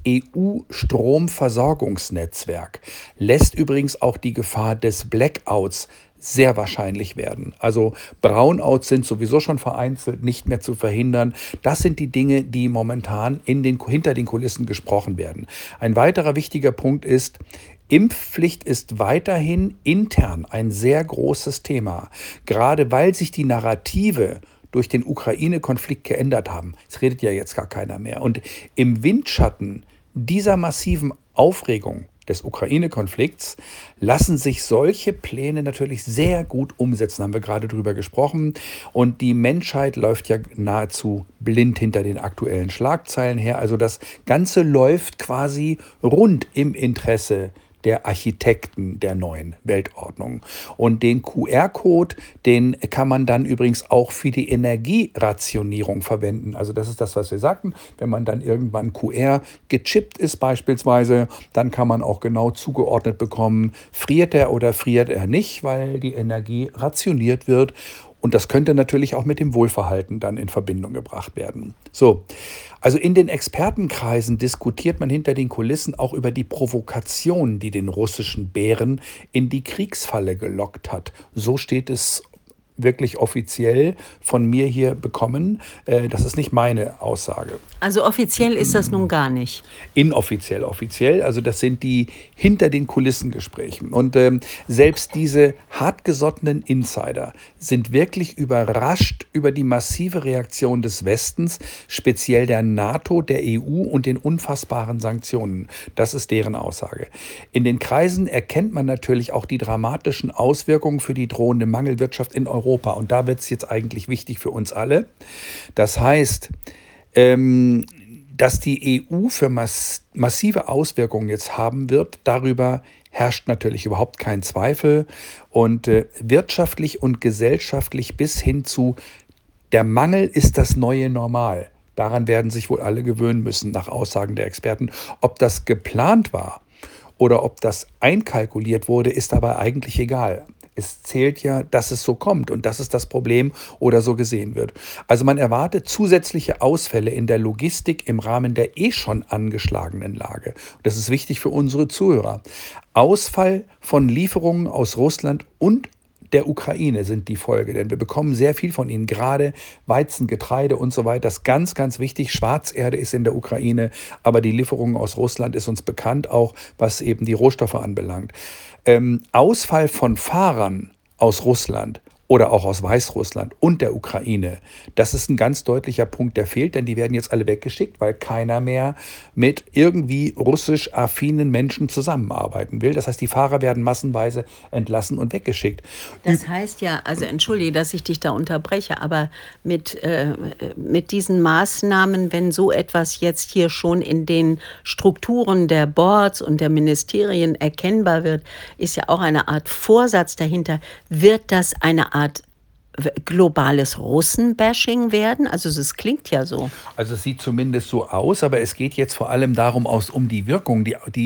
EU-Stromversorgungsnetzwerk lässt übrigens auch die Gefahr des Blackouts sehr wahrscheinlich werden. Also Brownouts sind sowieso schon vereinzelt, nicht mehr zu verhindern. Das sind die Dinge, die momentan hinter den Kulissen gesprochen werden. Ein weiterer wichtiger Punkt ist, Impfpflicht ist weiterhin intern ein sehr großes Thema, gerade weil sich die Narrative durch den Ukraine-Konflikt geändert haben. Es redet ja jetzt gar keiner mehr. Und im Windschatten dieser massiven Aufregung des Ukraine-Konflikts lassen sich solche Pläne natürlich sehr gut umsetzen, haben wir gerade drüber gesprochen. Und die Menschheit läuft ja nahezu blind hinter den aktuellen Schlagzeilen her. Also das Ganze läuft quasi rund im Interesse der Architekten der neuen Weltordnung. Und den QR-Code, den kann man dann übrigens auch für die Energierationierung verwenden. Also das ist das, was wir sagten. Wenn man dann irgendwann QR gechippt ist beispielsweise, dann kann man auch genau zugeordnet bekommen, friert er oder friert er nicht, weil die Energie rationiert wird. Und das könnte natürlich auch mit dem Wohlverhalten dann in Verbindung gebracht werden. So, also in den Expertenkreisen diskutiert man hinter den Kulissen auch über die Provokation, die den russischen Bären in die Kriegsfalle gelockt hat. So steht es wirklich offiziell von mir hier bekommen. Das ist nicht meine Aussage. Also offiziell ist das nun gar nicht. Inoffiziell, offiziell. Also das sind die hinter den Kulissen Gesprächen. Und selbst diese hartgesottenen Insider sind wirklich überrascht über die massive Reaktion des Westens, speziell der NATO, der EU und den unfassbaren Sanktionen. Das ist deren Aussage. In den Kreisen erkennt man natürlich auch die dramatischen Auswirkungen für die drohende Mangelwirtschaft in Europa. Und da wird es jetzt eigentlich wichtig für uns alle. Das heißt, dass die EU für massive Auswirkungen jetzt haben wird, darüber herrscht natürlich überhaupt kein Zweifel. Und wirtschaftlich und gesellschaftlich bis hin zu der Mangel ist das neue Normal. Daran werden sich wohl alle gewöhnen müssen, nach Aussagen der Experten. Ob das geplant war oder ob das einkalkuliert wurde, ist aber eigentlich egal. Es zählt ja, dass es so kommt und dass es das Problem oder so gesehen wird. Also man erwartet zusätzliche Ausfälle in der Logistik im Rahmen der schon angeschlagenen Lage. Und das ist wichtig für unsere Zuhörer. Ausfall von Lieferungen aus Russland und der Ukraine sind die Folge, denn wir bekommen sehr viel von ihnen, gerade Weizen, Getreide und so weiter. Das ist ganz, ganz wichtig. Schwarzerde ist in der Ukraine, aber die Lieferungen aus Russland ist uns bekannt, auch was eben die Rohstoffe anbelangt. Ausfall von Fahrern aus Russland oder auch aus Weißrussland und der Ukraine, das ist ein ganz deutlicher Punkt, der fehlt, denn die werden jetzt alle weggeschickt, weil keiner mehr mit irgendwie russisch affinen Menschen zusammenarbeiten will. Das heißt, die Fahrer werden massenweise entlassen und weggeschickt. Das heißt ja, also entschuldige, dass ich dich da unterbreche, aber mit diesen Maßnahmen, wenn so etwas jetzt hier schon in den Strukturen der Boards und der Ministerien erkennbar wird, ist ja auch eine Art Vorsatz dahinter. Wird das eine Art globales Russenbashing werden? Also es klingt ja so. Also es sieht zumindest so aus, aber es geht jetzt vor allem darum, um die Wirkung,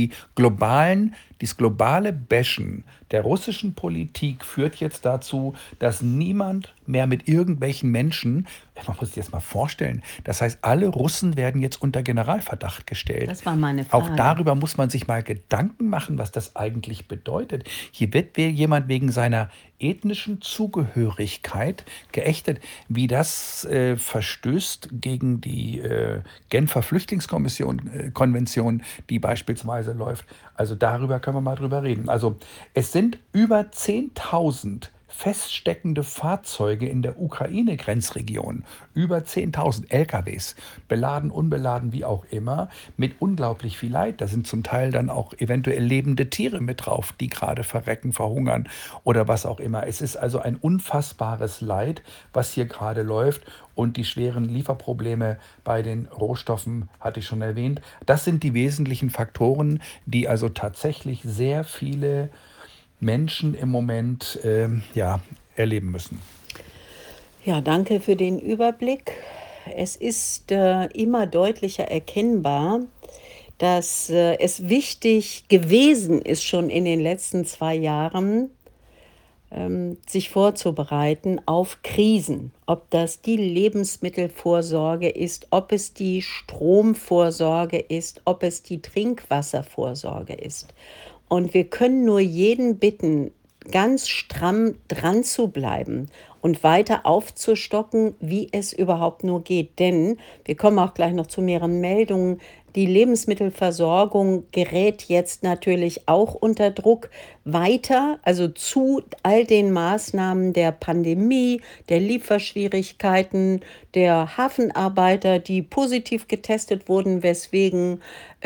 dieses globale Bashen der russischen Politik führt jetzt dazu, dass niemand mehr mit irgendwelchen Menschen, man muss sich das mal vorstellen, das heißt, alle Russen werden jetzt unter Generalverdacht gestellt. Das war meine Frage. Auch darüber muss man sich mal Gedanken machen, was das eigentlich bedeutet. Hier wird jemand wegen seiner ethnischen Zugehörigkeit geächtet, wie das verstößt gegen die Genfer Flüchtlingskonvention, die beispielsweise läuft. Also darüber können wir mal drüber reden. Also es sind über 10.000 feststeckende Fahrzeuge in der Ukraine-Grenzregion, über 10.000 LKWs, beladen, unbeladen, wie auch immer, mit unglaublich viel Leid. Da sind zum Teil dann auch eventuell lebende Tiere mit drauf, die gerade verrecken, verhungern oder was auch immer. Es ist also ein unfassbares Leid, was hier gerade läuft. Und die schweren Lieferprobleme bei den Rohstoffen hatte ich schon erwähnt. Das sind die wesentlichen Faktoren, die also tatsächlich sehr viele Menschen im Moment erleben müssen? Ja, danke für den Überblick. Es ist immer deutlicher erkennbar, dass es wichtig gewesen ist, schon in den letzten 2 Jahren, sich vorzubereiten auf Krisen. Ob das die Lebensmittelvorsorge ist, ob es die Stromvorsorge ist, ob es die Trinkwasservorsorge ist. Und wir können nur jeden bitten, ganz stramm dran zu bleiben und weiter aufzustocken, wie es überhaupt nur geht. Denn wir kommen auch gleich noch zu mehreren Meldungen. Die Lebensmittelversorgung gerät jetzt natürlich auch unter Druck weiter, also zu all den Maßnahmen der Pandemie, der Lieferschwierigkeiten, der Hafenarbeiter, die positiv getestet wurden, weswegen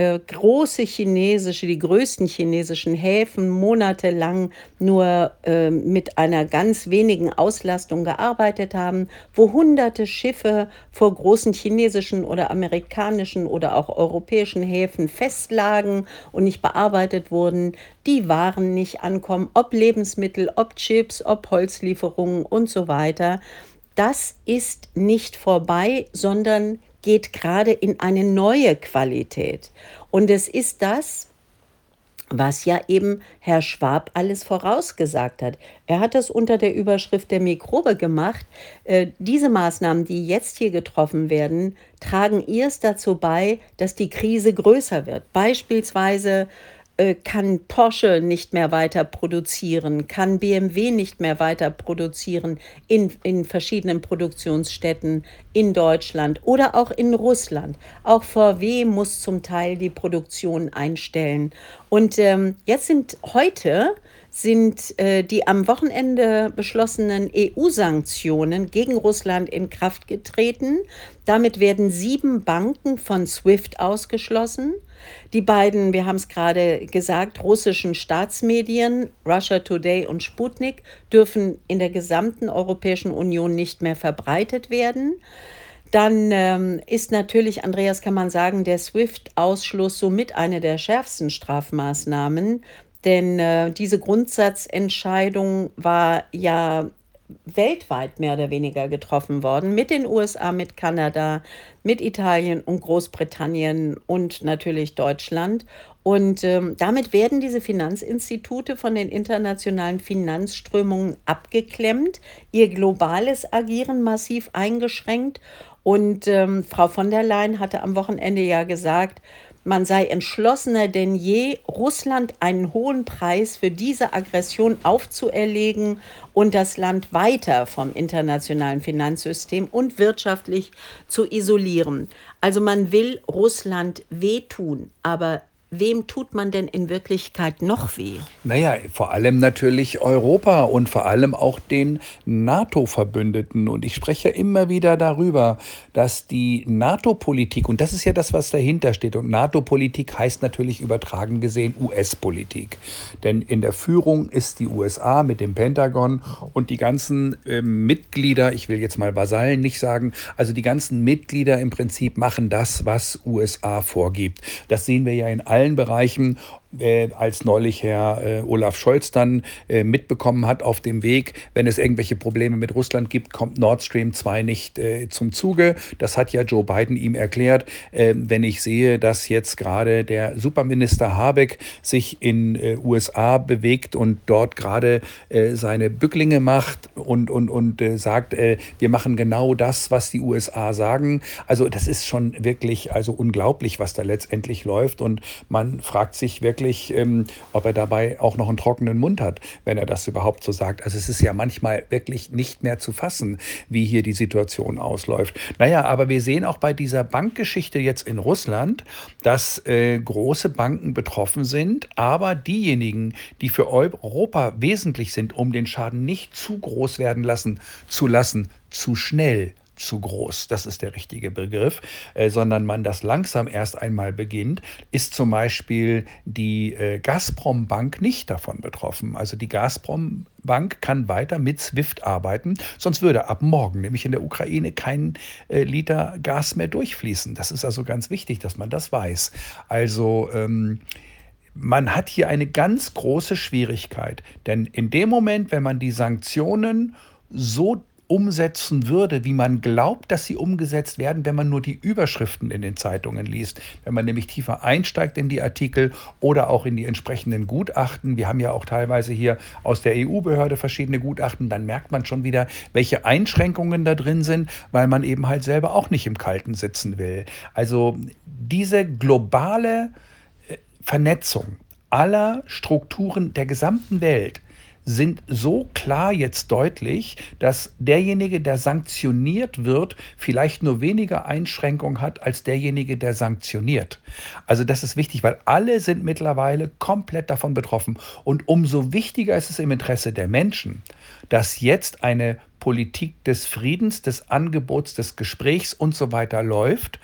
die größten chinesischen Häfen monatelang nur mit einer ganz wenigen Auslastung gearbeitet haben, wo hunderte Schiffe vor großen chinesischen oder amerikanischen oder auch europäischen Häfen festlagen und nicht bearbeitet wurden, die Waren nicht ankommen, ob Lebensmittel, ob Chips, ob Holzlieferungen und so weiter. Das ist nicht vorbei, sondern geht gerade in eine neue Qualität. Und es ist das, was ja eben Herr Schwab alles vorausgesagt hat. Er hat das unter der Überschrift der Mikrobe gemacht. Diese Maßnahmen, die jetzt hier getroffen werden, tragen erst dazu bei, dass die Krise größer wird. Beispielsweise kann Porsche nicht mehr weiter produzieren, kann BMW nicht mehr weiter produzieren in verschiedenen Produktionsstätten in Deutschland oder auch in Russland. Auch VW muss zum Teil die Produktion einstellen. Und jetzt sind die am Wochenende beschlossenen EU-Sanktionen gegen Russland in Kraft getreten. Damit werden 7 Banken von SWIFT ausgeschlossen. Die beiden, wir haben es gerade gesagt, russischen Staatsmedien, Russia Today und Sputnik, dürfen in der gesamten Europäischen Union nicht mehr verbreitet werden. Dann ist natürlich, Andreas, kann man sagen, der SWIFT-Ausschluss somit eine der schärfsten Strafmaßnahmen, denn diese Grundsatzentscheidung war ja weltweit mehr oder weniger getroffen worden, mit den USA, mit Kanada, mit Italien und Großbritannien und natürlich Deutschland. Und damit werden diese Finanzinstitute von den internationalen Finanzströmungen abgeklemmt, ihr globales Agieren massiv eingeschränkt. Und Frau von der Leyen hatte am Wochenende ja gesagt, man sei entschlossener denn je, Russland einen hohen Preis für diese Aggression aufzuerlegen und das Land weiter vom internationalen Finanzsystem und wirtschaftlich zu isolieren. Also man will Russland wehtun, aber wem tut man denn in Wirklichkeit noch weh? Naja, vor allem natürlich Europa und vor allem auch den NATO-Verbündeten. Und ich spreche immer wieder darüber, dass die NATO-Politik, und das ist ja das, was dahinter steht, und NATO-Politik heißt natürlich übertragen gesehen US-Politik. Denn in der Führung ist die USA mit dem Pentagon und die ganzen Mitglieder, ich will jetzt mal Vasallen nicht sagen, also die ganzen Mitglieder im Prinzip machen das, was USA vorgibt. Das sehen wir ja in allen Bereichen, als neulich Herr Olaf Scholz dann mitbekommen hat auf dem Weg, wenn es irgendwelche Probleme mit Russland gibt, kommt Nord Stream 2 nicht zum Zuge. Das hat ja Joe Biden ihm erklärt. Wenn ich sehe, dass jetzt gerade der Superminister Habeck sich in USA bewegt und dort gerade seine Bücklinge macht und sagt, wir machen genau das, was die USA sagen. Also das ist schon wirklich also unglaublich, was da letztendlich läuft, und man fragt sich wirklich, ob er dabei auch noch einen trockenen Mund hat, wenn er das überhaupt so sagt. Also es ist ja manchmal wirklich nicht mehr zu fassen, wie hier die Situation ausläuft. Naja, aber wir sehen auch bei dieser Bankgeschichte jetzt in Russland, dass große Banken betroffen sind, aber diejenigen, die für Europa wesentlich sind, um den Schaden nicht zu groß werden zu lassen, zu schnell zu groß, das ist der richtige Begriff, sondern man das langsam erst einmal beginnt, ist zum Beispiel die Gazprom-Bank nicht davon betroffen. Also die Gazprom-Bank kann weiter mit SWIFT arbeiten, sonst würde ab morgen nämlich in der Ukraine kein Liter Gas mehr durchfließen. Das ist also ganz wichtig, dass man das weiß. Also man hat hier eine ganz große Schwierigkeit. Denn in dem Moment, wenn man die Sanktionen so umsetzen würde, wie man glaubt, dass sie umgesetzt werden, wenn man nur die Überschriften in den Zeitungen liest, wenn man nämlich tiefer einsteigt in die Artikel oder auch in die entsprechenden Gutachten. Wir haben ja auch teilweise hier aus der EU-Behörde verschiedene Gutachten, dann merkt man schon wieder, welche Einschränkungen da drin sind, weil man eben halt selber auch nicht im Kalten sitzen will. Also diese globale Vernetzung aller Strukturen der gesamten Welt sind so klar jetzt deutlich, dass derjenige, der sanktioniert wird, vielleicht nur weniger Einschränkung hat als derjenige, der sanktioniert. Also das ist wichtig, weil alle sind mittlerweile komplett davon betroffen. Und umso wichtiger ist es im Interesse der Menschen, dass jetzt eine Politik des Friedens, des Angebots, des Gesprächs und so weiter läuft.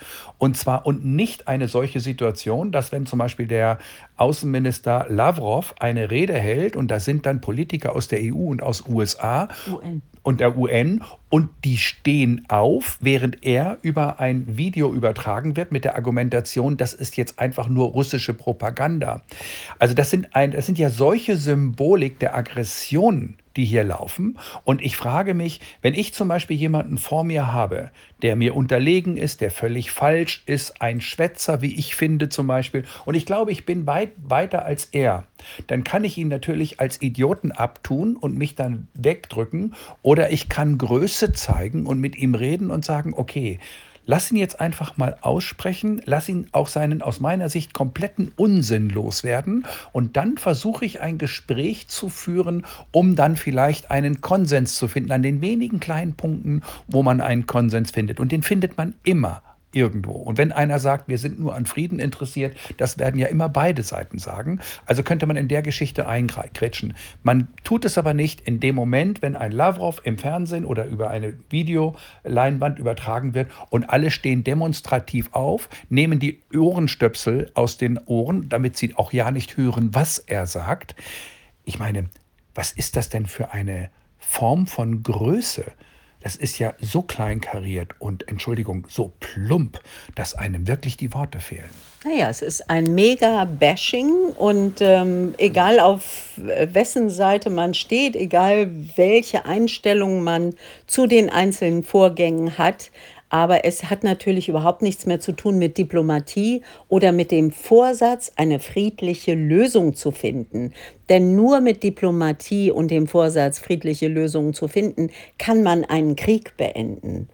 Und nicht eine solche Situation, dass wenn zum Beispiel der Außenminister Lavrov eine Rede hält und da sind dann Politiker aus der EU und aus USA UN. und der UN und die stehen auf, während er über ein Video übertragen wird mit der Argumentation, das ist jetzt einfach nur russische Propaganda. Also das sind ja solche Symbolik der Aggression, die hier laufen. Und ich frage mich, wenn ich zum Beispiel jemanden vor mir habe, der mir unterlegen ist, der völlig falsch ist, ein Schwätzer, wie ich finde zum Beispiel, und ich glaube, ich bin weit weiter als er, dann kann ich ihn natürlich als Idioten abtun und mich dann wegdrücken, oder ich kann Größe zeigen und mit ihm reden und sagen, okay, lass ihn jetzt einfach mal aussprechen, lass ihn auch seinen aus meiner Sicht kompletten Unsinn loswerden und dann versuche ich ein Gespräch zu führen, um dann vielleicht einen Konsens zu finden an den wenigen kleinen Punkten, wo man einen Konsens findet. Und den findet man immer irgendwo. Und wenn einer sagt, wir sind nur an Frieden interessiert, das werden ja immer beide Seiten sagen. Also könnte man in der Geschichte eingrätschen. Man tut es aber nicht in dem Moment, wenn ein Lavrov im Fernsehen oder über eine Videoleinwand übertragen wird und alle stehen demonstrativ auf, nehmen die Ohrenstöpsel aus den Ohren, damit sie auch ja nicht hören, was er sagt. Ich meine, was ist das denn für eine Form von Größe? Das ist ja so kleinkariert und, Entschuldigung, so plump, dass einem wirklich die Worte fehlen. Naja, es ist ein Mega-Bashing und egal auf wessen Seite man steht, egal welche Einstellung man zu den einzelnen Vorgängen hat, aber es hat natürlich überhaupt nichts mehr zu tun mit Diplomatie oder mit dem Vorsatz, eine friedliche Lösung zu finden. Denn nur mit Diplomatie und dem Vorsatz, friedliche Lösungen zu finden, kann man einen Krieg beenden.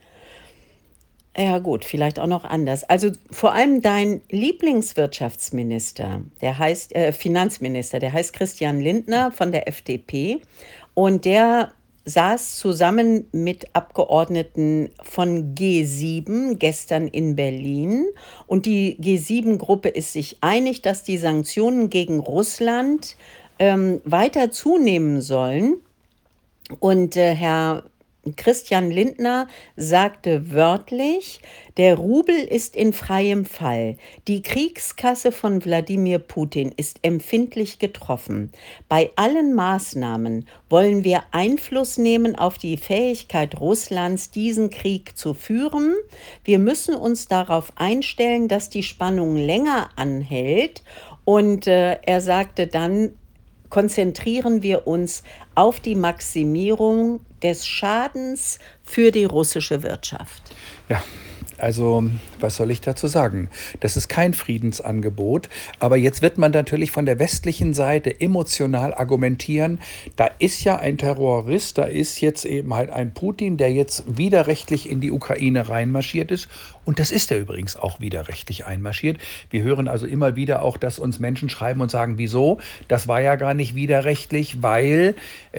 Ja gut, vielleicht auch noch anders. Also vor allem dein Lieblingswirtschaftsminister, der heißt Finanzminister, der heißt Christian Lindner von der FDP und der saß zusammen mit Abgeordneten von G7 gestern in Berlin und die G7-Gruppe ist sich einig, dass die Sanktionen gegen Russland weiter zunehmen sollen. Und Herr Christian Lindner sagte wörtlich, der Rubel ist in freiem Fall. Die Kriegskasse von Wladimir Putin ist empfindlich getroffen. Bei allen Maßnahmen wollen wir Einfluss nehmen auf die Fähigkeit Russlands, diesen Krieg zu führen. Wir müssen uns darauf einstellen, dass die Spannung länger anhält. Und er sagte dann, konzentrieren wir uns auf die Maximierung des Schadens für die russische Wirtschaft. Ja, also was soll ich dazu sagen? Das ist kein Friedensangebot, aber jetzt wird man natürlich von der westlichen Seite emotional argumentieren, da ist ja ein Terrorist, da ist jetzt eben halt ein Putin, der jetzt widerrechtlich in die Ukraine reinmarschiert ist. Und das ist er übrigens auch widerrechtlich einmarschiert. Wir hören also immer wieder auch, dass uns Menschen schreiben und sagen, wieso? Das war ja gar nicht widerrechtlich, weil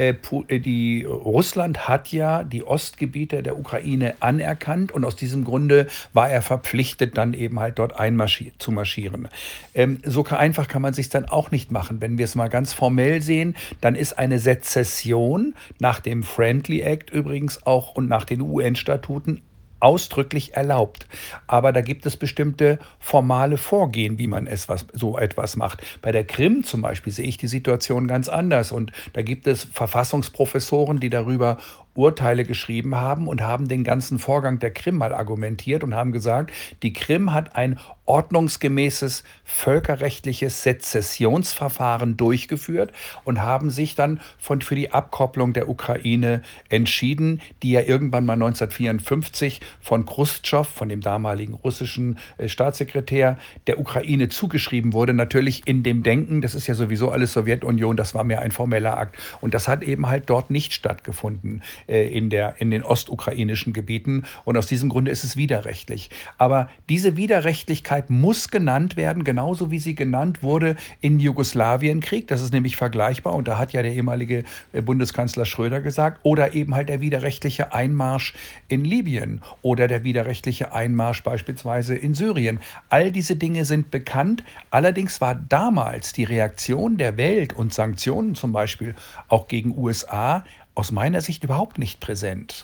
Russland hat ja die Ostgebiete der Ukraine anerkannt und aus diesem Grunde war er verpflichtet, dann eben halt dort zu marschieren. So einfach kann man sich dann auch nicht machen. Wenn wir es mal ganz formell sehen, dann ist eine Sezession nach dem Friendly Act übrigens auch und nach den UN-Statuten ausdrücklich erlaubt. Aber da gibt es bestimmte formale Vorgehen, wie man so etwas macht. Bei der Krim zum Beispiel sehe ich die Situation ganz anders. Und da gibt es Verfassungsprofessoren, die darüber Urteile geschrieben haben und haben den ganzen Vorgang der Krim mal argumentiert und haben gesagt, die Krim hat ein ordnungsgemäßes völkerrechtliches Sezessionsverfahren durchgeführt und haben sich dann für die Abkopplung der Ukraine entschieden, die ja irgendwann mal 1954 von Chruschtschow, von dem damaligen russischen Staatssekretär, der Ukraine zugeschrieben wurde. Natürlich in dem Denken, das ist ja sowieso alles Sowjetunion, das war mehr ein formeller Akt. Und das hat eben halt dort nicht stattgefunden in den ostukrainischen Gebieten. Und aus diesem Grunde ist es widerrechtlich. Aber diese Widerrechtlichkeit muss genannt werden, genauso wie sie genannt wurde im Jugoslawienkrieg. Das ist nämlich vergleichbar. Und da hat ja der ehemalige Bundeskanzler Schröder gesagt, oder eben halt der widerrechtliche Einmarsch in Libyen oder der widerrechtliche Einmarsch beispielsweise in Syrien. All diese Dinge sind bekannt. Allerdings war damals die Reaktion der Welt und Sanktionen zum Beispiel auch gegen USA aus meiner Sicht überhaupt nicht präsent.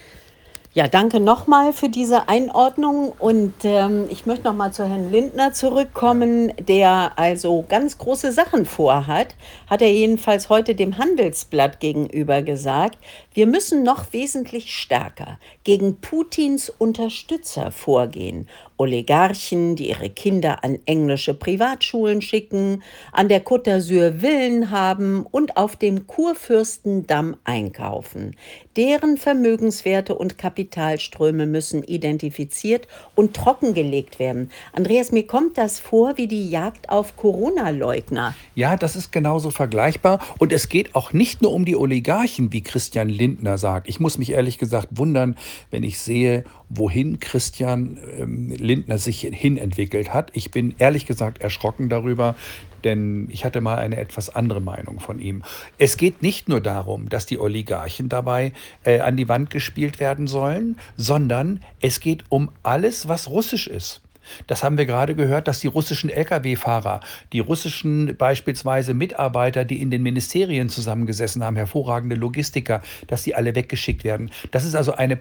Ja, danke nochmal für diese Einordnung und ich möchte nochmal zu Herrn Lindner zurückkommen, der also ganz große Sachen vorhat, hat er jedenfalls heute dem Handelsblatt gegenüber gesagt. Wir müssen noch wesentlich stärker gegen Putins Unterstützer vorgehen. Oligarchen, die ihre Kinder an englische Privatschulen schicken, an der Côte d'Azur Villen haben und auf dem Kurfürstendamm einkaufen. Deren Vermögenswerte und Kapitalströme müssen identifiziert und trockengelegt werden. Andreas, mir kommt das vor wie die Jagd auf Corona-Leugner. Ja, das ist genauso vergleichbar. Und es geht auch nicht nur um die Oligarchen, wie Christian Lindner sagt. Ich muss mich ehrlich gesagt wundern, wenn ich sehe, wohin Christian Lindner sich hinentwickelt hat. Ich bin ehrlich gesagt erschrocken darüber, denn ich hatte mal eine etwas andere Meinung von ihm. Es geht nicht nur darum, dass die Oligarchen dabei an die Wand gespielt werden sollen, sondern es geht um alles, was russisch ist. Das haben wir gerade gehört, dass die russischen Lkw-Fahrer, die russischen beispielsweise Mitarbeiter, die in den Ministerien zusammengesessen haben, hervorragende Logistiker, dass die alle weggeschickt werden. Das ist also eine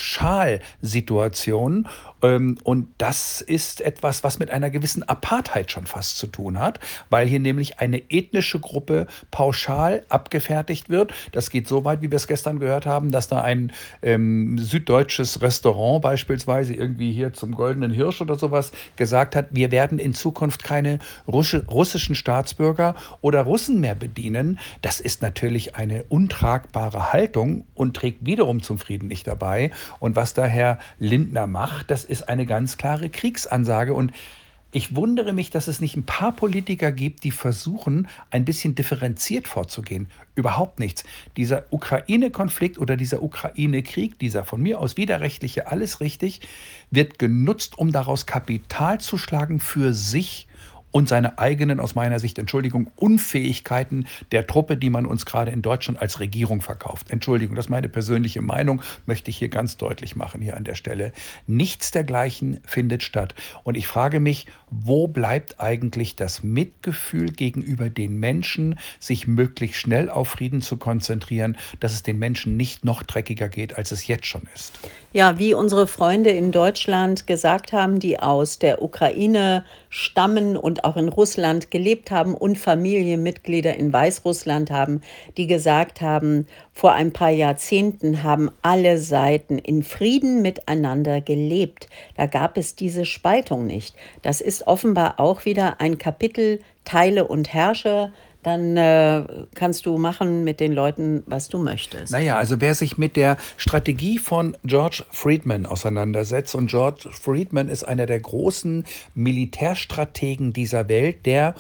Pauschalsituation. Und das ist etwas, was mit einer gewissen Apartheid schon fast zu tun hat, weil hier nämlich eine ethnische Gruppe pauschal abgefertigt wird. Das geht so weit, wie wir es gestern gehört haben, dass da ein süddeutsches Restaurant beispielsweise irgendwie hier zum Goldenen Hirsch oder sowas gesagt hat, wir werden in Zukunft keine russischen Staatsbürger oder Russen mehr bedienen. Das ist natürlich eine untragbare Haltung und trägt wiederum zum Frieden nicht dabei. Und was da Herr Lindner macht, das ist eine ganz klare Kriegsansage. Und ich wundere mich, dass es nicht ein paar Politiker gibt, die versuchen, ein bisschen differenziert vorzugehen. Überhaupt nichts. Dieser Ukraine-Konflikt oder dieser Ukraine-Krieg, dieser von mir aus widerrechtliche, alles richtig, wird genutzt, um daraus Kapital zu schlagen für sich und seine eigenen, aus meiner Sicht, Entschuldigung, Unfähigkeiten der Truppe, die man uns gerade in Deutschland als Regierung verkauft. Entschuldigung, das ist meine persönliche Meinung, möchte ich hier ganz deutlich machen, hier an der Stelle. Nichts dergleichen findet statt. Und ich frage mich, wo bleibt eigentlich das Mitgefühl gegenüber den Menschen, sich möglichst schnell auf Frieden zu konzentrieren, dass es den Menschen nicht noch dreckiger geht, als es jetzt schon ist? Ja, wie unsere Freunde in Deutschland gesagt haben, die aus der Ukraine stammen und auch in Russland gelebt haben und Familienmitglieder in Weißrussland haben, die gesagt haben, vor ein paar Jahrzehnten haben alle Seiten in Frieden miteinander gelebt. Da gab es diese Spaltung nicht. Das ist offenbar auch wieder ein Kapitel Teile und Herrsche. Dann kannst du machen mit den Leuten, was du möchtest. Naja, also wer sich mit der Strategie von George Friedman auseinandersetzt, und George Friedman ist einer der großen Militärstrategen dieser Welt, der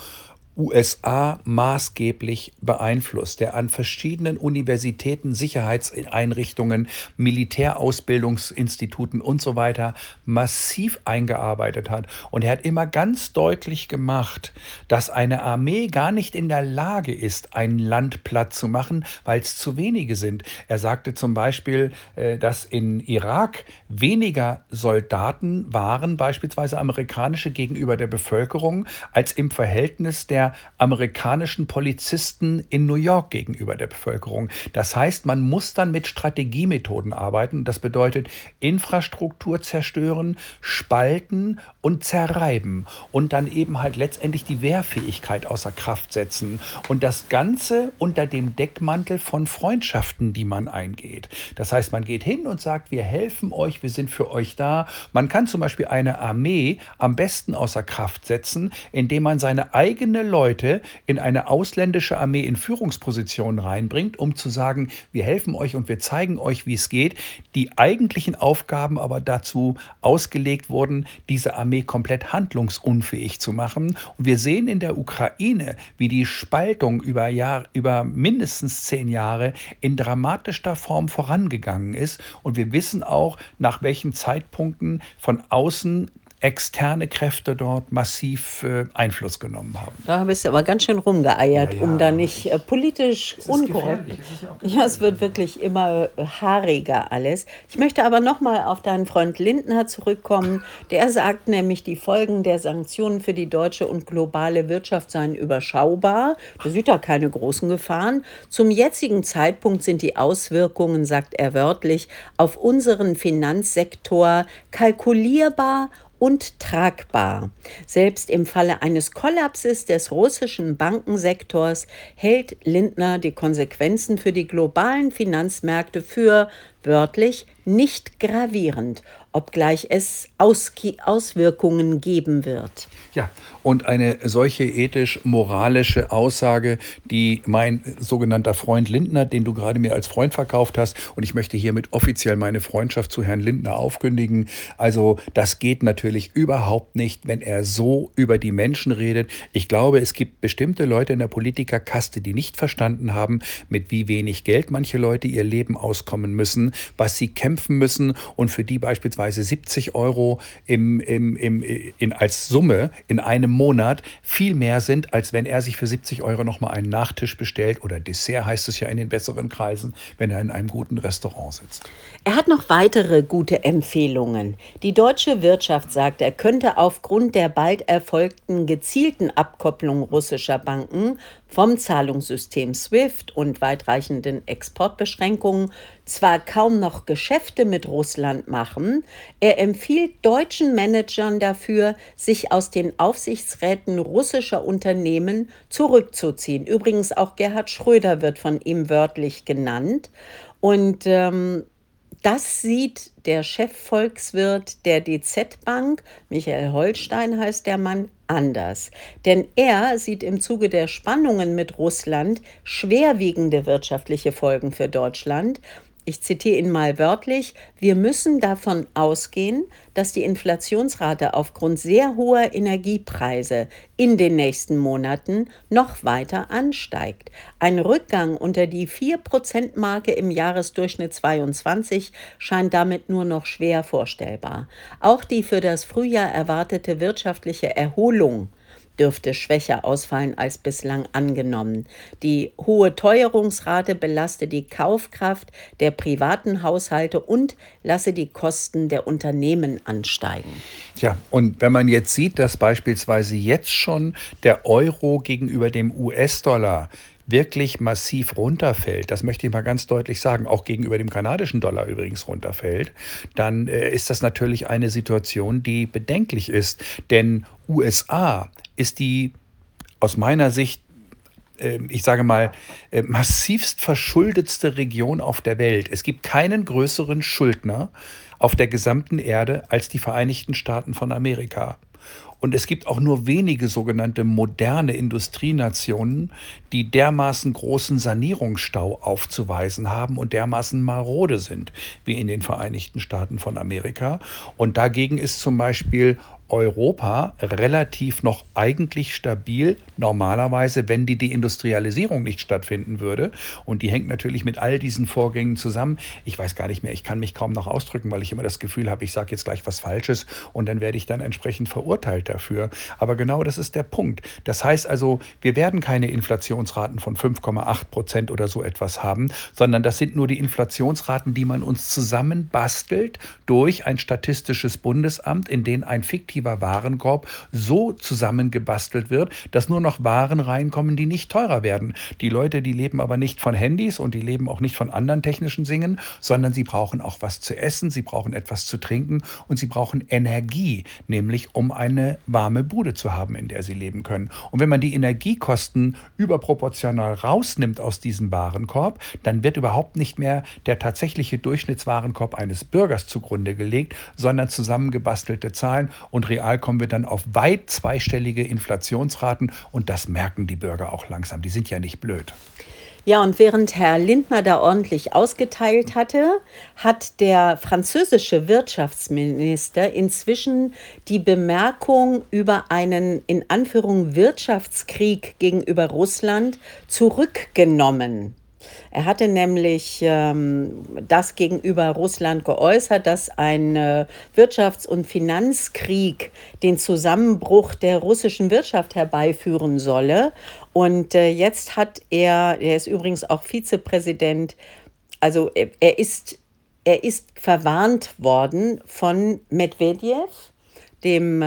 USA maßgeblich beeinflusst, der an verschiedenen Universitäten, Sicherheitseinrichtungen, Militärausbildungsinstituten und so weiter massiv eingearbeitet hat. Und er hat immer ganz deutlich gemacht, dass eine Armee gar nicht in der Lage ist, ein Land platt zu machen, weil es zu wenige sind. Er sagte zum Beispiel, dass in Irak weniger Soldaten waren, beispielsweise amerikanische, gegenüber der Bevölkerung, als im Verhältnis der der amerikanischen Polizisten in New York gegenüber der Bevölkerung. Das heißt, man muss dann mit Strategiemethoden arbeiten. Das bedeutet Infrastruktur zerstören, spalten und zerreiben und dann eben halt letztendlich die Wehrfähigkeit außer Kraft setzen. Und das Ganze unter dem Deckmantel von Freundschaften, die man eingeht. Das heißt, man geht hin und sagt, wir helfen euch, wir sind für euch da. Man kann zum Beispiel eine Armee am besten außer Kraft setzen, indem man seine eigene Leute in eine ausländische Armee in Führungspositionen reinbringt, um zu sagen, wir helfen euch und wir zeigen euch, wie es geht. Die eigentlichen Aufgaben aber dazu ausgelegt wurden, diese Armee komplett handlungsunfähig zu machen. Und wir sehen in der Ukraine, wie die Spaltung über mindestens 10 Jahre in dramatischster Form vorangegangen ist. Und wir wissen auch, nach welchen Zeitpunkten von außen externe Kräfte dort massiv Einfluss genommen haben. Da bist du aber ganz schön rumgeeiert, Ja, um da nicht politisch es ist unkorrekt. gefährlich. Es ist ja auch Ja, es gefährlich. wird wirklich immer haariger alles. Ich möchte aber nochmal auf deinen Freund Lindner zurückkommen. Der sagt nämlich, die Folgen der Sanktionen für die deutsche und globale Wirtschaft seien überschaubar. Der sieht da keine großen Gefahren. Zum jetzigen Zeitpunkt sind die Auswirkungen, sagt er wörtlich, auf unseren Finanzsektor kalkulierbar und tragbar. Selbst im Falle eines Kollapses des russischen Bankensektors hält Lindner die Konsequenzen für die globalen Finanzmärkte für, wörtlich, nicht gravierend, obgleich es Auswirkungen geben wird. Ja, und eine solche ethisch-moralische Aussage, die mein sogenannter Freund Lindner, den du gerade mir als Freund verkauft hast, und ich möchte hiermit offiziell meine Freundschaft zu Herrn Lindner aufkündigen. Also das geht natürlich überhaupt nicht, wenn er so über die Menschen redet. Ich glaube, es gibt bestimmte Leute in der Politikerkaste, die nicht verstanden haben, mit wie wenig Geld manche Leute ihr Leben auskommen müssen, was sie kämpfen müssen und für die beispielsweise 70 Euro als Summe in einem Monat viel mehr sind, als wenn er sich für 70 Euro nochmal einen Nachtisch bestellt oder Dessert, heißt es ja in den besseren Kreisen, wenn er in einem guten Restaurant sitzt. Er hat noch weitere gute Empfehlungen. Die deutsche Wirtschaft sagt, er könnte aufgrund der bald erfolgten gezielten Abkopplung russischer Banken vom Zahlungssystem SWIFT und weitreichenden Exportbeschränkungen zwar kaum noch Geschäfte mit Russland machen, er empfiehlt deutschen Managern dafür, sich aus den Aufsichtsräten russischer Unternehmen zurückzuziehen. Übrigens auch Gerhard Schröder wird von ihm wörtlich genannt. Und das sieht der Chefvolkswirt der DZ Bank, Michael Holstein heißt der Mann, anders. Denn er sieht im Zuge der Spannungen mit Russland schwerwiegende wirtschaftliche Folgen für Deutschland. Ich zitiere ihn mal wörtlich: Wir müssen davon ausgehen, dass die Inflationsrate aufgrund sehr hoher Energiepreise in den nächsten Monaten noch weiter ansteigt. Ein Rückgang unter die 4%-Marke im Jahresdurchschnitt 22 scheint damit nur noch schwer vorstellbar. Auch die für das Frühjahr erwartete wirtschaftliche Erholung dürfte schwächer ausfallen als bislang angenommen. Die hohe Teuerungsrate belaste die Kaufkraft der privaten Haushalte und lasse die Kosten der Unternehmen ansteigen. Tja, und wenn man jetzt sieht, dass beispielsweise jetzt schon der Euro gegenüber dem US-Dollar wirklich massiv runterfällt, das möchte ich mal ganz deutlich sagen, auch gegenüber dem kanadischen Dollar übrigens runterfällt, dann ist das natürlich eine Situation, die bedenklich ist. Denn USA ist die aus meiner Sicht, ich sage mal, massivst verschuldetste Region auf der Welt. Es gibt keinen größeren Schuldner auf der gesamten Erde als die Vereinigten Staaten von Amerika. Und es gibt auch nur wenige sogenannte moderne Industrienationen, die dermaßen großen Sanierungsstau aufzuweisen haben und dermaßen marode sind wie in den Vereinigten Staaten von Amerika. Und dagegen ist zum Beispiel Europa relativ noch eigentlich stabil, normalerweise, wenn die Deindustrialisierung nicht stattfinden würde. Und die hängt natürlich mit all diesen Vorgängen zusammen. Ich weiß gar nicht mehr, ich kann mich kaum noch ausdrücken, weil ich immer das Gefühl habe, ich sage jetzt gleich was Falsches und dann werde ich dann entsprechend verurteilt. Geld dafür. Aber genau das ist der Punkt. Das heißt also, wir werden keine Inflationsraten von 5,8% oder so etwas haben, sondern das sind nur die Inflationsraten, die man uns zusammenbastelt durch ein statistisches Bundesamt, in den ein fiktiver Warenkorb so zusammengebastelt wird, dass nur noch Waren reinkommen, die nicht teurer werden. Die Leute, die leben aber nicht von Handys und die leben auch nicht von anderen technischen Dingen, sondern sie brauchen auch was zu essen, sie brauchen etwas zu trinken und sie brauchen Energie, nämlich um eine warme Bude zu haben, in der sie leben können. Und wenn man die Energiekosten überproportional rausnimmt aus diesem Warenkorb, dann wird überhaupt nicht mehr der tatsächliche Durchschnittswarenkorb eines Bürgers zugrunde gelegt, sondern zusammengebastelte Zahlen und real kommen wir dann auf weit zweistellige Inflationsraten und das merken die Bürger auch langsam. Die sind ja nicht blöd. Ja, und während Herr Lindner da ordentlich ausgeteilt hatte, hat der französische Wirtschaftsminister inzwischen die Bemerkung über einen in Anführung Wirtschaftskrieg gegenüber Russland zurückgenommen. Er hatte nämlich das gegenüber Russland geäußert, dass ein Wirtschafts- und Finanzkrieg den Zusammenbruch der russischen Wirtschaft herbeiführen solle. Und jetzt hat er ist übrigens auch Vizepräsident, also er ist verwarnt worden von Medwedew, dem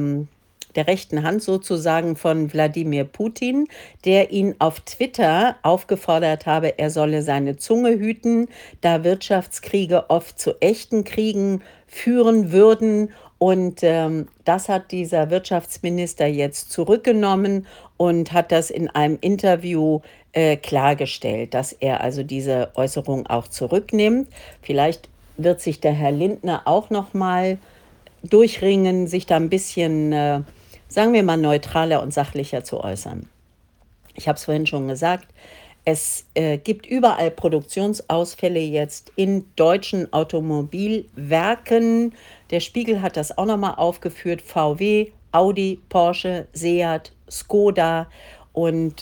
der rechten Hand sozusagen von Wladimir Putin, der ihn auf Twitter aufgefordert habe, er solle seine Zunge hüten, da Wirtschaftskriege oft zu echten Kriegen führen würden. Und das hat dieser Wirtschaftsminister jetzt zurückgenommen und hat das in einem Interview klargestellt, dass er also diese Äußerung auch zurücknimmt. Vielleicht wird sich der Herr Lindner auch noch mal durchringen, sich da ein bisschen, sagen wir mal, neutraler und sachlicher zu äußern. Ich habe es vorhin schon gesagt, es gibt überall Produktionsausfälle jetzt in deutschen Automobilwerken. Der Spiegel hat das auch nochmal aufgeführt. VW, Audi, Porsche, Seat, Skoda und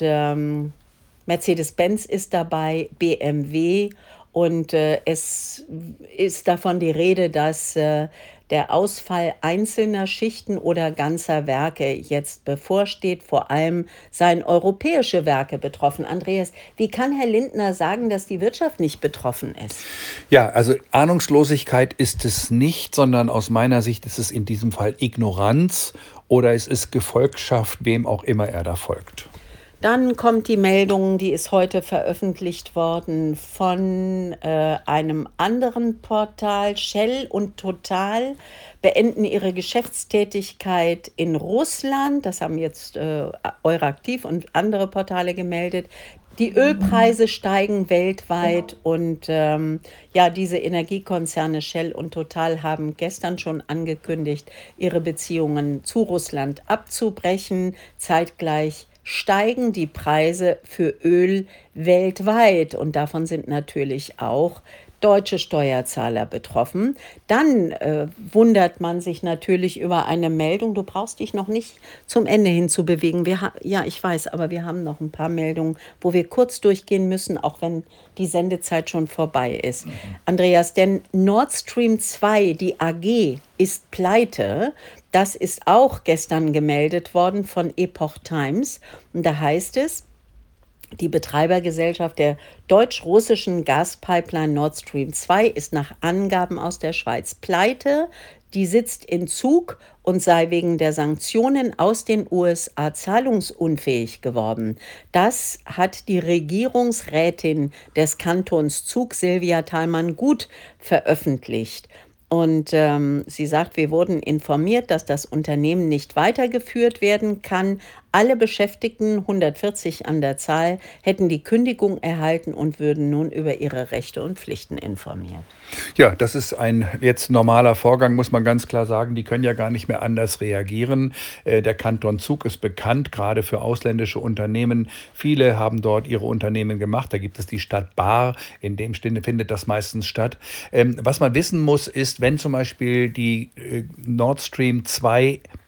Mercedes-Benz ist dabei, BMW. Und es ist davon die Rede, dass der Ausfall einzelner Schichten oder ganzer Werke jetzt bevorsteht. Vor allem seien europäische Werke betroffen. Andreas, wie kann Herr Lindner sagen, dass die Wirtschaft nicht betroffen ist? Ja, also Ahnungslosigkeit ist es nicht, sondern aus meiner Sicht ist es in diesem Fall Ignoranz oder es ist Gefolgschaft, wem auch immer er da folgt. Dann kommt die Meldung, die ist heute veröffentlicht worden von einem anderen Portal. Shell und Total beenden ihre Geschäftstätigkeit in Russland. Das haben jetzt Euraktiv und andere Portale gemeldet. Die Ölpreise steigen weltweit und ja, diese Energiekonzerne Shell und Total haben gestern schon angekündigt, ihre Beziehungen zu Russland abzubrechen. Zeitgleich steigen die Preise für Öl weltweit und davon sind natürlich auch deutsche Steuerzahler betroffen. Dann wundert man sich natürlich über eine Meldung. Du brauchst dich noch nicht zum Ende hin zu bewegen. Ja, ich weiß, aber wir haben noch ein paar Meldungen, wo wir kurz durchgehen müssen, auch wenn die Sendezeit schon vorbei ist. Andreas, denn Nord Stream 2, die AG, ist pleite. Das ist auch gestern gemeldet worden von Epoch Times. Und da heißt es, die Betreibergesellschaft der deutsch-russischen Gaspipeline Nord Stream 2 ist nach Angaben aus der Schweiz pleite. Die sitzt in Zug und sei wegen der Sanktionen aus den USA zahlungsunfähig geworden. Das hat die Regierungsrätin des Kantons Zug, Silvia Thalmann-Gut, veröffentlicht. Und sie sagt, wir wurden informiert, dass das Unternehmen nicht weitergeführt werden kann. Alle Beschäftigten, 140 an der Zahl, hätten die Kündigung erhalten und würden nun über ihre Rechte und Pflichten informiert. Ja, das ist ein jetzt normaler Vorgang, muss man ganz klar sagen. Die können ja gar nicht mehr anders reagieren. Der Kanton Zug ist bekannt, gerade für ausländische Unternehmen. Viele haben dort ihre Unternehmen gemacht. Da gibt es die Stadt Baar. In dem Sinne findet das meistens statt. Was man wissen muss, ist, wenn zum Beispiel die Nord Stream 2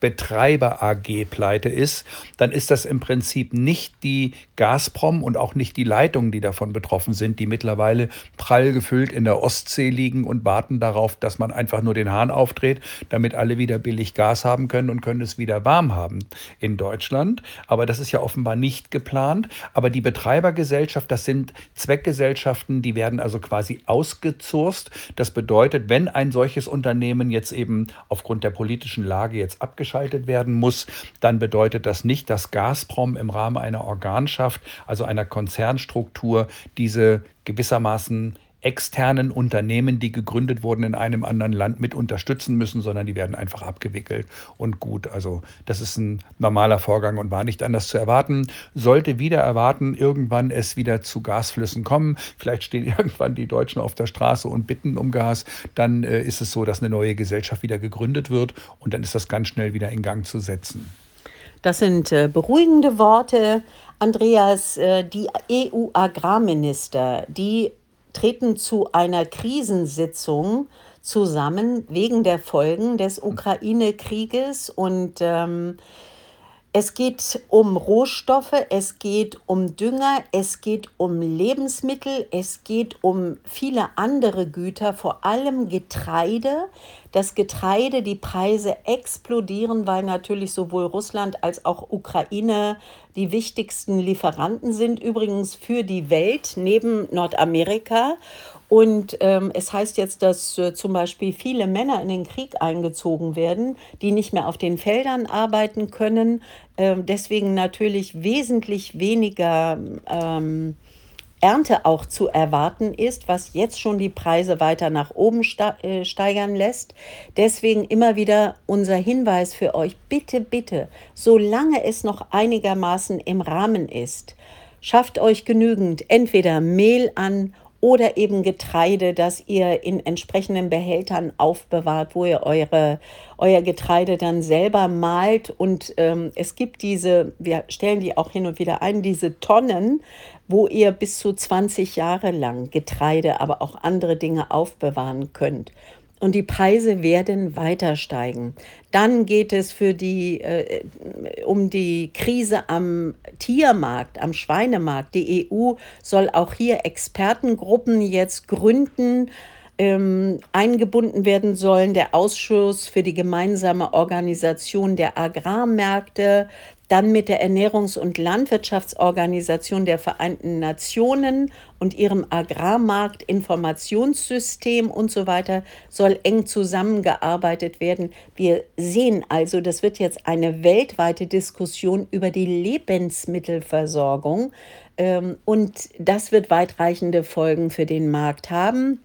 Betreiber AG pleite ist, dann ist das im Prinzip nicht die Gazprom und auch nicht die Leitungen, die davon betroffen sind, die mittlerweile prall gefüllt in der Ostsee liegen und warten darauf, dass man einfach nur den Hahn aufdreht, damit alle wieder billig Gas haben können und können es wieder warm haben in Deutschland. Aber das ist ja offenbar nicht geplant. Aber die Betreibergesellschaft, das sind Zweckgesellschaften, die werden also quasi ausgezurst. Das bedeutet, wenn ein solches Unternehmen jetzt eben aufgrund der politischen Lage jetzt abgeschaltet werden muss, dann bedeutet das nicht, dass Gazprom im Rahmen einer Organschaft, also einer Konzernstruktur, diese gewissermaßen externen Unternehmen, die gegründet wurden in einem anderen Land, mit unterstützen müssen, sondern die werden einfach abgewickelt und gut. Also das ist ein normaler Vorgang und war nicht anders zu erwarten. Sollte wieder erwarten, irgendwann es wieder zu Gasflüssen kommen, vielleicht stehen irgendwann die Deutschen auf der Straße und bitten um Gas, dann ist es so, dass eine neue Gesellschaft wieder gegründet wird und dann ist das ganz schnell wieder in Gang zu setzen. Das sind beruhigende Worte. Andreas, die EU-Agrarminister, die treten zu einer Krisensitzung zusammen wegen der Folgen des Ukraine-Krieges. Und es geht um Rohstoffe, es geht um Dünger, es geht um Lebensmittel, es geht um viele andere Güter, vor allem Getreide. Das Getreide, die Preise explodieren, weil natürlich sowohl Russland als auch Ukraine die wichtigsten Lieferanten sind, übrigens für die Welt neben Nordamerika. Und es heißt jetzt, dass zum Beispiel viele Männer in den Krieg eingezogen werden, die nicht mehr auf den Feldern arbeiten können, deswegen natürlich wesentlich weniger Ernte auch zu erwarten ist, was jetzt schon die Preise weiter nach oben steigern lässt. Deswegen immer wieder unser Hinweis für euch, bitte, bitte, solange es noch einigermaßen im Rahmen ist, schafft euch genügend entweder Mehl an oder eben Getreide, das ihr in entsprechenden Behältern aufbewahrt, wo ihr euer Getreide dann selber mahlt. Und es gibt wir stellen die auch hin und wieder ein, diese Tonnen, wo ihr bis zu 20 Jahre lang Getreide, aber auch andere Dinge aufbewahren könnt. Und die Preise werden weiter steigen. Dann geht es um die Krise am Tiermarkt, am Schweinemarkt. Die EU soll auch hier Expertengruppen jetzt gründen, eingebunden werden sollen. Der Ausschuss für die gemeinsame Organisation der Agrarmärkte, dann mit der Ernährungs- und Landwirtschaftsorganisation der Vereinten Nationen und ihrem Agrarmarktinformationssystem und so weiter soll eng zusammengearbeitet werden. Wir sehen also, das wird jetzt eine weltweite Diskussion über die Lebensmittelversorgung, und das wird weitreichende Folgen für den Markt haben.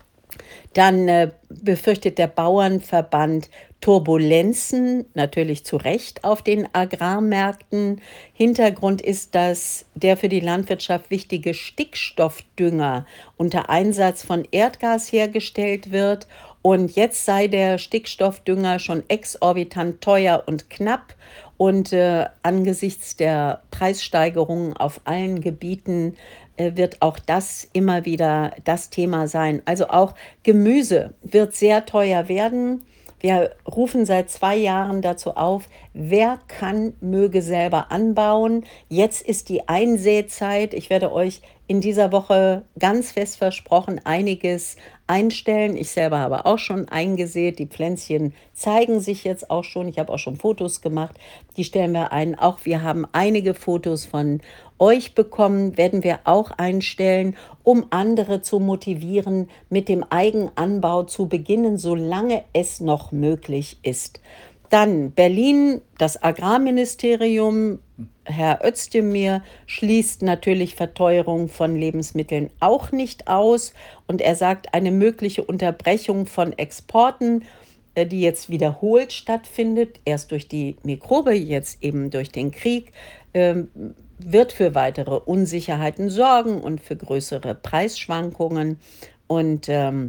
Dann befürchtet der Bauernverband Turbulenzen, natürlich zu Recht, auf den Agrarmärkten. Hintergrund ist, dass der für die Landwirtschaft wichtige Stickstoffdünger unter Einsatz von Erdgas hergestellt wird. Und jetzt sei der Stickstoffdünger schon exorbitant teuer und knapp. Und angesichts der Preissteigerungen auf allen Gebieten wird auch das immer wieder das Thema sein. Also auch Gemüse wird sehr teuer werden. Wir rufen seit 2 Jahren dazu auf, wer kann, möge selber anbauen. Jetzt ist die Einsätzeit. Ich werde euch in dieser Woche ganz fest versprochen einiges einstellen. Ich selber habe auch schon eingesät. Die Pflänzchen zeigen sich jetzt auch schon. Ich habe auch schon Fotos gemacht. Die stellen wir ein. Auch wir haben einige Fotos von euch bekommen, werden wir auch einstellen, um andere zu motivieren, mit dem Eigenanbau zu beginnen, solange es noch möglich ist. Dann Berlin, das Agrarministerium, Herr Özdemir schließt natürlich Verteuerung von Lebensmitteln auch nicht aus. Und er sagt, eine mögliche Unterbrechung von Exporten, die jetzt wiederholt stattfindet, erst durch die Mikrobe, jetzt eben durch den Krieg, wird für weitere Unsicherheiten sorgen und für größere Preisschwankungen. Und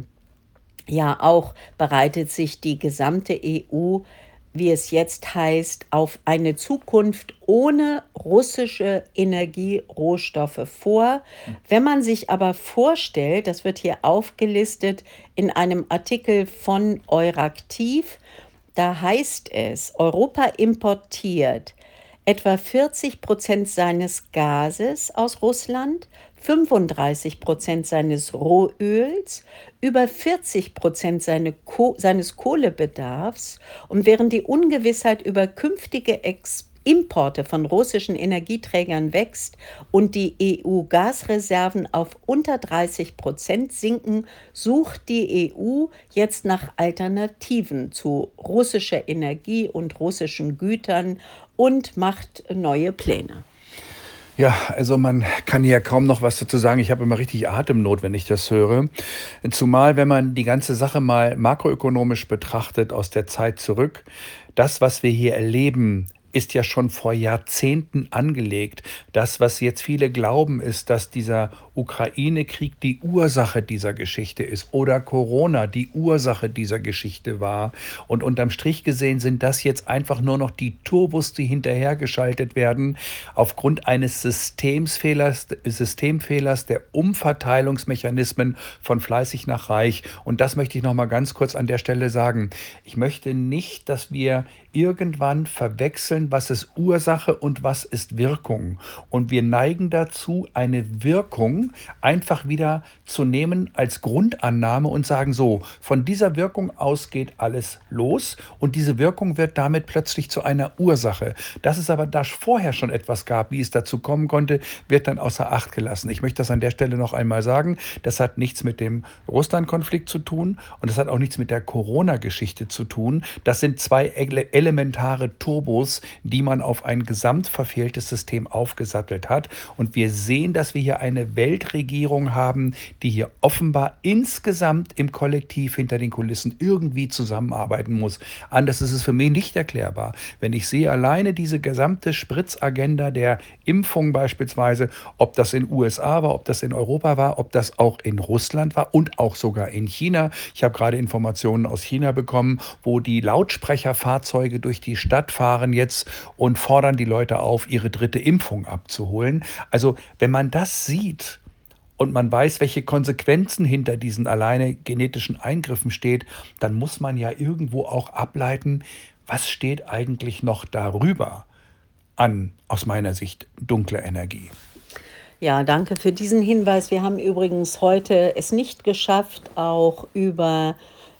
ja, auch bereitet sich die gesamte EU, wie es jetzt heißt, auf eine Zukunft ohne russische Energierohstoffe vor. Wenn man sich aber vorstellt, das wird hier aufgelistet in einem Artikel von Euraktiv, Da heißt es, Europa importiert etwa 40% seines Gases aus Russland, 35% seines Rohöls, über 40% seines Kohlebedarfs. Und während die Ungewissheit über künftige Importe von russischen Energieträgern wächst und die EU-Gasreserven auf unter 30% sinken, sucht die EU jetzt nach Alternativen zu russischer Energie und russischen Gütern und macht neue Pläne. Ja, also man kann hier kaum noch was dazu sagen. Ich habe immer richtig Atemnot, wenn ich das höre. Zumal, wenn man die ganze Sache mal makroökonomisch betrachtet aus der Zeit zurück, das, was wir hier erleben, ist ja schon vor Jahrzehnten angelegt. Das, was jetzt viele glauben, ist, dass dieser Ukraine-Krieg die Ursache dieser Geschichte ist oder Corona die Ursache dieser Geschichte war. Und unterm Strich gesehen sind das jetzt einfach nur noch die Turbos, die hinterhergeschaltet werden aufgrund eines Systemfehlers der Umverteilungsmechanismen von fleißig nach reich. Und das möchte ich noch mal ganz kurz an der Stelle sagen. Ich möchte nicht, dass wir irgendwann verwechseln, was ist Ursache und was ist Wirkung. Und wir neigen dazu, eine Wirkung einfach wieder zu nehmen als Grundannahme und sagen so, von dieser Wirkung aus geht alles los und diese Wirkung wird damit plötzlich zu einer Ursache. Dass es aber da vorher schon etwas gab, wie es dazu kommen konnte, wird dann außer Acht gelassen. Ich möchte das an der Stelle noch einmal sagen. Das hat nichts mit dem Russland-Konflikt zu tun und das hat auch nichts mit der Corona-Geschichte zu tun. Das sind zwei elementare Turbos, die man auf ein gesamtverfehltes System aufgesattelt hat. Und wir sehen, dass wir hier eine Weltregierung haben, die hier offenbar insgesamt im Kollektiv hinter den Kulissen irgendwie zusammenarbeiten muss. Anders ist es für mich nicht erklärbar. Wenn ich sehe alleine diese gesamte Spritzagenda der Impfung beispielsweise, ob das in USA war, ob das in Europa war, ob das auch in Russland war und auch sogar in China. Ich habe gerade Informationen aus China bekommen, wo die Lautsprecherfahrzeuge durch die Stadt fahren jetzt und fordern die Leute auf, ihre dritte Impfung abzuholen. Also wenn man das sieht und man weiß, welche Konsequenzen hinter diesen alleine genetischen Eingriffen steht, dann muss man ja irgendwo auch ableiten, was steht eigentlich noch darüber an, aus meiner Sicht, dunkle Energie. Ja, danke für diesen Hinweis. Wir haben übrigens heute es nicht geschafft, auch über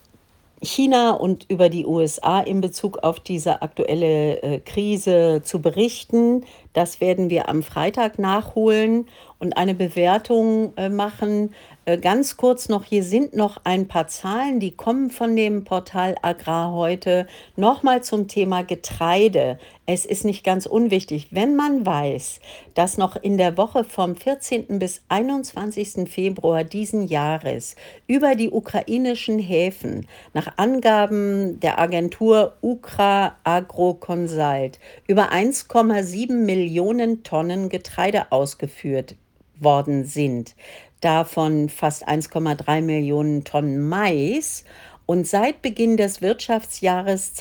China und über die USA in Bezug auf diese aktuelle Krise zu berichten. Das werden wir am Freitag nachholen und eine Bewertung machen. Ganz kurz noch, hier sind noch ein paar Zahlen, die kommen von dem Portal Agrar heute. Nochmal zum Thema Getreide. Es ist nicht ganz unwichtig, wenn man weiß, dass noch in der Woche vom 14. bis 21. Februar diesen Jahres über die ukrainischen Häfen nach Angaben der Agentur Ukra Agro Consult über 1,7 Millionen Tonnen Getreide ausgeführt worden sind, davon fast 1,3 Millionen Tonnen Mais. Und seit Beginn des Wirtschaftsjahres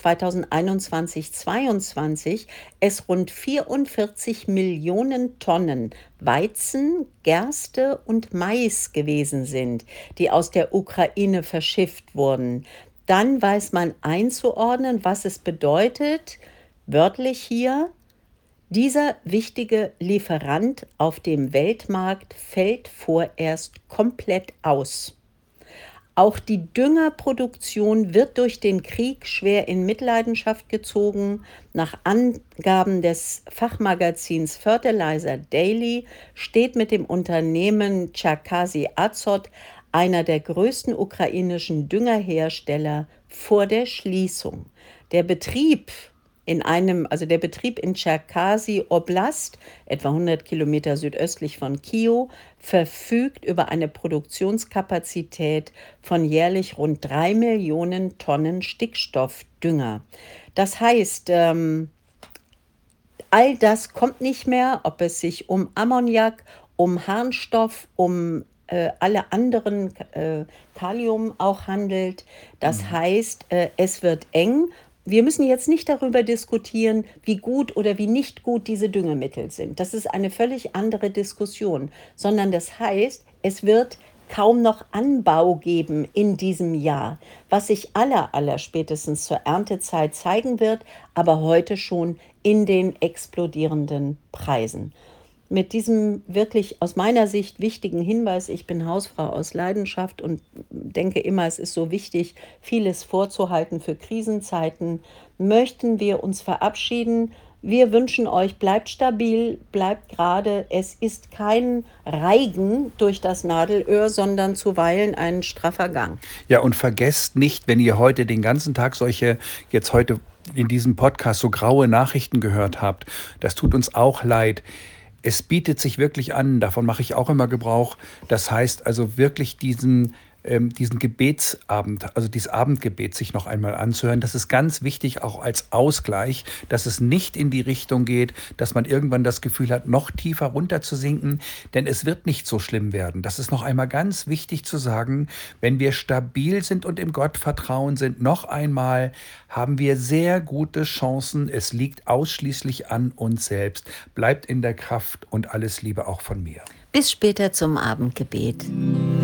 2021/22 es rund 44 Millionen Tonnen Weizen, Gerste und Mais gewesen sind, die aus der Ukraine verschifft wurden. Dann weiß man einzuordnen, was es bedeutet, wörtlich hier: dieser wichtige Lieferant auf dem Weltmarkt fällt vorerst komplett aus. Auch die Düngerproduktion wird durch den Krieg schwer in Mitleidenschaft gezogen. Nach Angaben des Fachmagazins Fertilizer Daily steht mit dem Unternehmen Cherkasy Azot einer der größten ukrainischen Düngerhersteller vor der Schließung. Der Betrieb der Betrieb in Cherkasy Oblast, etwa 100 Kilometer südöstlich von Kiew, verfügt über eine Produktionskapazität von jährlich rund 3 Millionen Tonnen Stickstoffdünger. Das heißt, all das kommt nicht mehr, ob es sich um Ammoniak, um Harnstoff, um alle anderen Kalium auch handelt. Das heißt, es wird eng. Wir müssen jetzt nicht darüber diskutieren, wie gut oder wie nicht gut diese Düngemittel sind. Das ist eine völlig andere Diskussion, sondern das heißt, es wird kaum noch Anbau geben in diesem Jahr, was sich allerspätestens zur Erntezeit zeigen wird, aber heute schon in den explodierenden Preisen. Mit diesem wirklich aus meiner Sicht wichtigen Hinweis, ich bin Hausfrau aus Leidenschaft und denke immer, es ist so wichtig, vieles vorzuhalten für Krisenzeiten, möchten wir uns verabschieden. Wir wünschen euch, bleibt stabil, bleibt gerade. Es ist kein Reigen durch das Nadelöhr, sondern zuweilen ein straffer Gang. Ja, und vergesst nicht, wenn ihr heute den ganzen Tag jetzt heute in diesem Podcast so graue Nachrichten gehört habt, das tut uns auch leid. Es bietet sich wirklich an, davon mache ich auch immer Gebrauch. Das heißt also wirklich diesen Gebetsabend, also dieses Abendgebet sich noch einmal anzuhören. Das ist ganz wichtig, auch als Ausgleich, dass es nicht in die Richtung geht, dass man irgendwann das Gefühl hat, noch tiefer runterzusinken, denn es wird nicht so schlimm werden. Das ist noch einmal ganz wichtig zu sagen, wenn wir stabil sind und im Gottvertrauen sind, noch einmal haben wir sehr gute Chancen. Es liegt ausschließlich an uns selbst. Bleibt in der Kraft und alles Liebe auch von mir. Bis später zum Abendgebet.